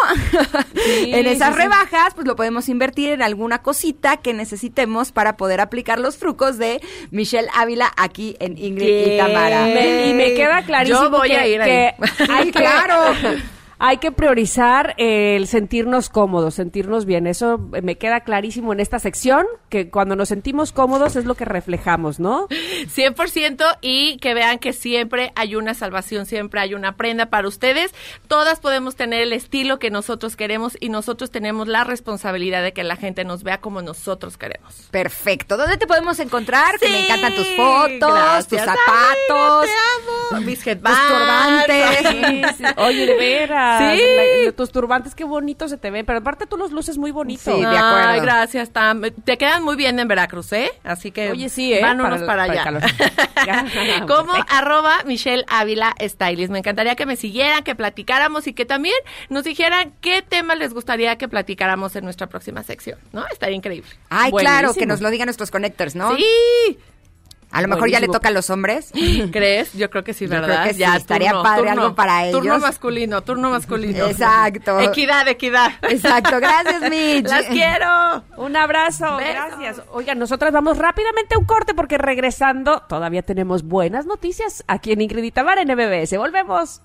Sí, en esas sí, rebajas, sí. pues lo podemos invertir en alguna cosita que necesitemos para poder aplicar los trucos de Michelle Ávila aquí en Ingrid ¿Qué? y Tamara. Me, y me queda clarísimo Yo voy que, a ir que ahí. hay que, claro. Hay que priorizar eh, el sentirnos cómodos, sentirnos bien. Eso me queda clarísimo en esta sección, que cuando nos sentimos cómodos es lo que reflejamos, ¿no? cien por ciento, y que vean que siempre hay una salvación, siempre hay una prenda para ustedes. Todas podemos tener el estilo que nosotros queremos y nosotros tenemos la responsabilidad de que la gente nos vea como nosotros queremos. Perfecto. ¿Dónde te podemos encontrar? Sí, que me encantan tus fotos, gracias. tus zapatos, Ay, te amo. Mis headbands. tus turbantes. Sí, sí. Oye, de veras. Sí. La- tus turbantes, qué bonitos se te ven. Pero aparte tú los luces muy bonitos. Sí, de acuerdo. Ay, gracias, Tam. Te quedan muy bien en Veracruz, ¿eh? Así que Oye, sí, ¿eh? vámonos Para para, el- para el allá. calor. Como Perfecto. arroba Michelle Ávila Stylist. Me encantaría que me siguieran, que platicáramos y que también nos dijeran qué tema les gustaría que platicáramos en nuestra próxima sección, ¿no? Estaría increíble. Ay, Buenísimo. claro, que nos lo digan nuestros connectors, ¿no? Sí. A lo mejor ya le Buenísimo. toca a los hombres. ¿Crees? Yo creo que sí, Yo ¿verdad? creo que sí, estaría padre algo para ellos. Turno masculino, turno masculino. Exacto. Equidad, equidad. Exacto, gracias, Mitch. Las quiero. Un abrazo, Besos. gracias. Oigan, nosotras vamos rápidamente a un corte porque regresando todavía tenemos buenas noticias aquí en Ingrid y Tamara en M B S. Volvemos.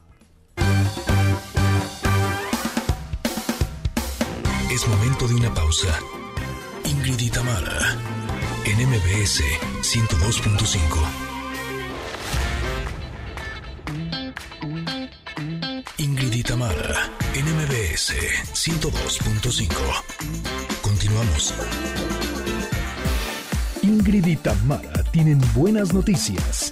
Es momento de una pausa. Ingrid y Tamara en M B S ciento dos punto cinco. Ingrid y Tamara en M B S ciento dos punto cinco. Continuamos. Ingrid y Tamara tienen buenas noticias.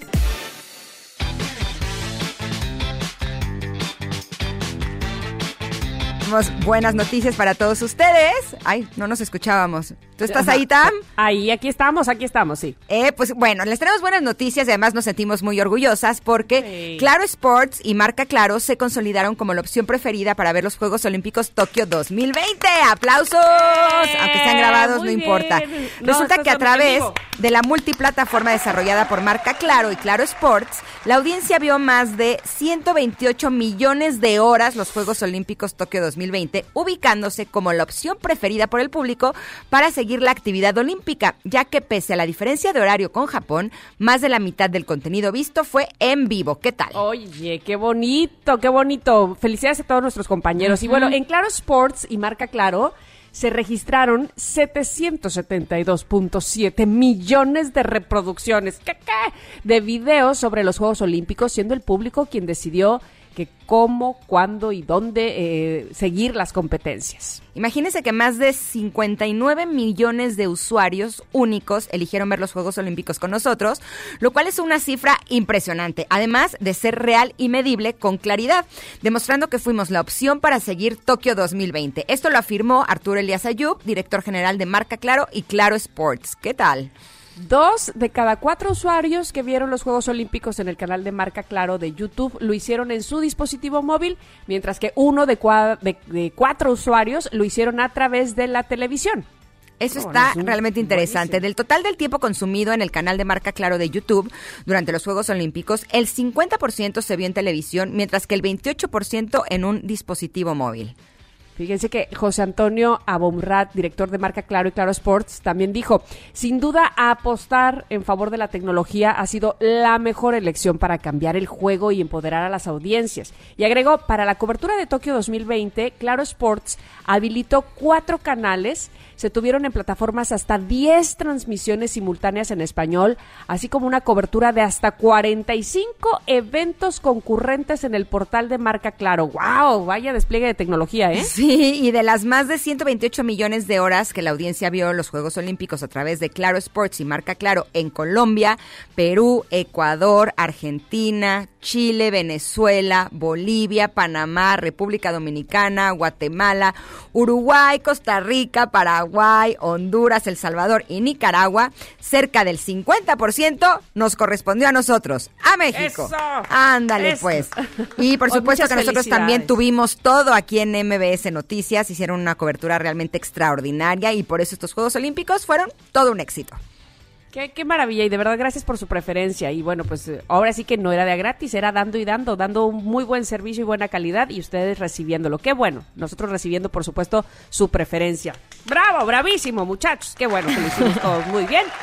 Tenemos buenas noticias para todos ustedes. Ay, no nos escuchábamos. ¿Tú estás ahí, Tam? Ahí, aquí estamos, aquí estamos, sí. Eh, pues bueno, les tenemos buenas noticias y además nos sentimos muy orgullosas porque Sí. Claro Sports y Marca Claro se consolidaron como la opción preferida para ver los Juegos Olímpicos Tokio dos mil veinte. ¡Aplausos! ¡Eh! Aunque sean grabados, Muy no importa. bien. No, Resulta estás que a en través vivo. de la multiplataforma desarrollada por Marca Claro y Claro Sports, la audiencia vio más de ciento veintiocho millones de horas los Juegos Olímpicos Tokio dos mil veinte, ubicándose como la opción preferida por el público para seguir la actividad olímpica, ya que pese a la diferencia de horario con Japón, más de la mitad del contenido visto fue en vivo. ¿Qué tal? Oye, qué bonito, qué bonito. Felicidades a todos nuestros compañeros. Y bueno, en Claro Sports y Marca Claro se registraron setecientos setenta y dos punto siete millones de reproducciones ¿qué, qué? de videos sobre los Juegos Olímpicos, siendo el público quien decidió que cómo, cuándo y dónde eh, seguir las competencias. Imagínense que más de cincuenta y nueve millones de usuarios únicos eligieron ver los Juegos Olímpicos con nosotros, lo cual es una cifra impresionante, además de ser real y medible con claridad, demostrando que fuimos la opción para seguir Tokio dos mil veinte. Esto lo afirmó Arturo Elías Ayub, director general de Marca Claro y Claro Sports. ¿Qué tal? Dos de cada cuatro usuarios que vieron los Juegos Olímpicos en el canal de Marca Claro de YouTube lo hicieron en su dispositivo móvil, mientras que uno de, cua- de, de cuatro usuarios lo hicieron a través de la televisión. Eso Oh, está no, es un- realmente interesante. buenísimo. Del total del tiempo consumido en el canal de Marca Claro de YouTube durante los Juegos Olímpicos, el cincuenta por ciento se vio en televisión, mientras que el veintiocho por ciento en un dispositivo móvil. Fíjense que José Antonio Abomrad, director de Marca Claro y Claro Sports, también dijo, sin duda apostar en favor de la tecnología ha sido la mejor elección para cambiar el juego y empoderar a las audiencias. Y agregó, para la cobertura de Tokio dos mil veinte, Claro Sports habilitó cuatro canales, se tuvieron en plataformas hasta diez transmisiones simultáneas en español, así como una cobertura de hasta cuarenta y cinco eventos concurrentes en el portal de Marca Claro. ¡Wow! Vaya despliegue de tecnología, ¿eh? Sí, y de las más de ciento veintiocho millones de horas que la audiencia vio los Juegos Olímpicos a través de Claro Sports y Marca Claro en Colombia, Perú, Ecuador, Argentina, Chile, Venezuela, Bolivia, Panamá, República Dominicana, Guatemala, Uruguay, Costa Rica, Paraguay, Honduras, El Salvador y Nicaragua, cerca del cincuenta por ciento nos correspondió a nosotros, a México. ¡Eso! Ándale, ¡Eso! pues. Y por Pues supuesto muchas que nosotros felicidades. también tuvimos todo aquí en M B S Noticias, hicieron una cobertura realmente extraordinaria y por eso estos Juegos Olímpicos fueron todo un éxito. Qué, qué maravilla, y de verdad gracias por su preferencia. Y bueno, pues eh, ahora sí que no era de a gratis, era dando y dando, dando un muy buen servicio y buena calidad y ustedes recibiéndolo. Qué bueno, nosotros recibiendo, por supuesto, su preferencia. ¡Bravo, bravísimo, muchachos! Qué bueno que lo hicimos todos muy bien.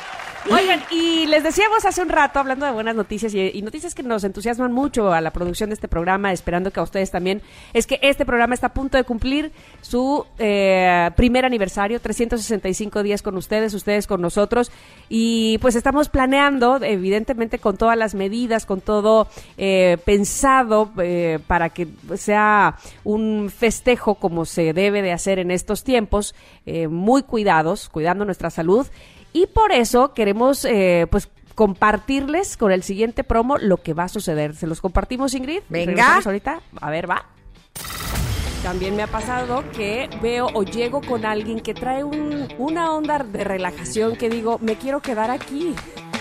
Oigan, y les decíamos hace un rato, hablando de buenas noticias y, y noticias que nos entusiasman mucho a la producción de este programa, esperando que a ustedes también, es que este programa está a punto de cumplir su eh, primer aniversario, trescientos sesenta y cinco días con ustedes, ustedes con nosotros, y pues estamos planeando, evidentemente con todas las medidas, con todo eh, pensado eh, para que sea un festejo como se debe de hacer en estos tiempos, eh, muy cuidados, cuidando nuestra salud. Y por eso queremos, eh, pues, compartirles con el siguiente promo lo que va a suceder. ¿Se los compartimos, Ingrid? Venga. Ahorita. A ver, va. También me ha pasado que veo o llego con alguien que trae un, una onda de relajación que digo, me quiero quedar aquí.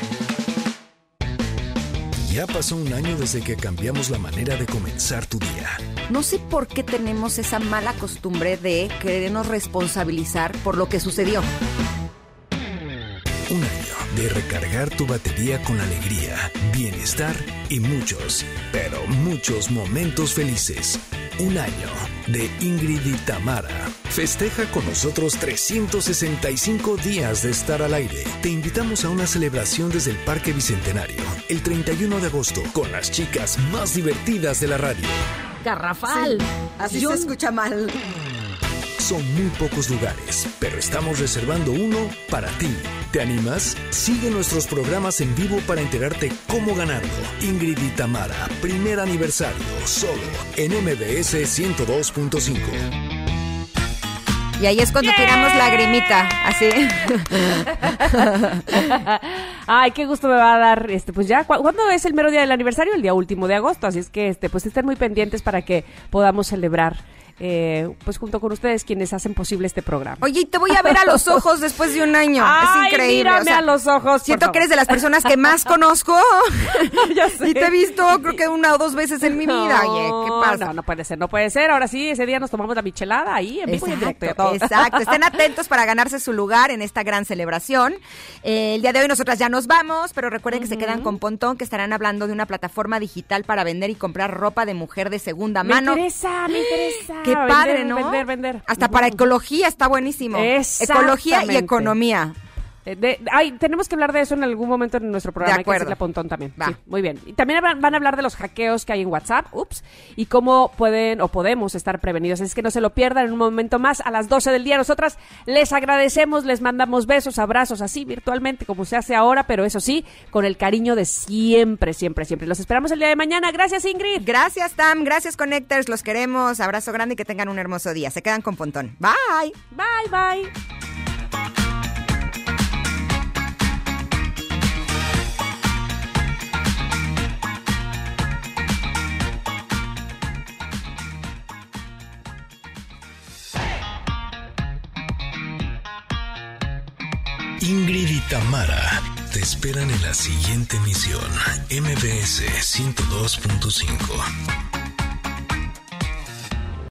Ya pasó un año desde que cambiamos la manera de comenzar tu día. No sé por qué tenemos esa mala costumbre de querernos responsabilizar por lo que sucedió. Un año de recargar tu batería con alegría, bienestar y muchos, pero muchos momentos felices. Un año de Ingrid y Tamara. Festeja con nosotros trescientos sesenta y cinco días de estar al aire. Te invitamos a una celebración desde el Parque Bicentenario el treinta y uno de agosto con las chicas más divertidas de la radio. Garrafal. Sí, así Yo... se escucha mal. Son muy pocos lugares, pero estamos reservando uno para ti. ¿Te animas? Sigue nuestros programas en vivo para enterarte cómo ganarlo. Ingrid y Tamara, primer aniversario, solo en M B S ciento dos punto cinco. Y ahí es cuando ¡yeah! Tiramos lagrimita, así. Ay, qué gusto me va a dar, este, pues ya, ¿cu- ¿cuándo es el mero día del aniversario? El día último de agosto, así es que, este, pues estén muy pendientes para que podamos celebrar. Eh, pues junto con ustedes quienes hacen posible este programa. Oye, y te voy a ver a los ojos después de un año. Ay, es increíble. Mírame o sea, a los ojos. Siento que eres de las personas que más conozco. Ya sé. Y te he visto creo que una o dos veces en mi vida. No, Oye, ¿qué pasa? No, no puede ser, no puede ser. Ahora sí, ese día nos tomamos la michelada ahí en vivo y en directo. Exacto, exacto. Estén atentos para ganarse su lugar en esta gran celebración. Eh, el día de hoy nosotras ya nos vamos, pero recuerden uh-huh. que se quedan con Pontón, que estarán hablando de una plataforma digital para vender y comprar ropa de mujer de segunda me mano. Me interesa, me interesa. Qué padre, vender, ¿no? Vender, vender. Hasta uh-huh. para ecología está buenísimo. Ecología y economía. De, de, ay, tenemos que hablar de eso en algún momento en nuestro programa. De acuerdo. Hay que decirle a Pontón también. Va. Sí, muy bien. Y también van, van a hablar de los hackeos que hay en WhatsApp, ups, y cómo pueden o podemos estar prevenidos. Es que no se lo pierdan en un momento más a las doce del día. Nosotras les agradecemos, les mandamos besos, abrazos, así virtualmente como se hace ahora, pero eso sí, con el cariño de siempre, siempre, siempre. Los esperamos el día de mañana. Gracias, Ingrid. Gracias, Tam. Gracias, Connectors. Los queremos. Abrazo grande y que tengan un hermoso día. Se quedan con Pontón. Bye. Bye, bye. Ingrid y Tamara te esperan en la siguiente emisión. M B S ciento dos punto cinco.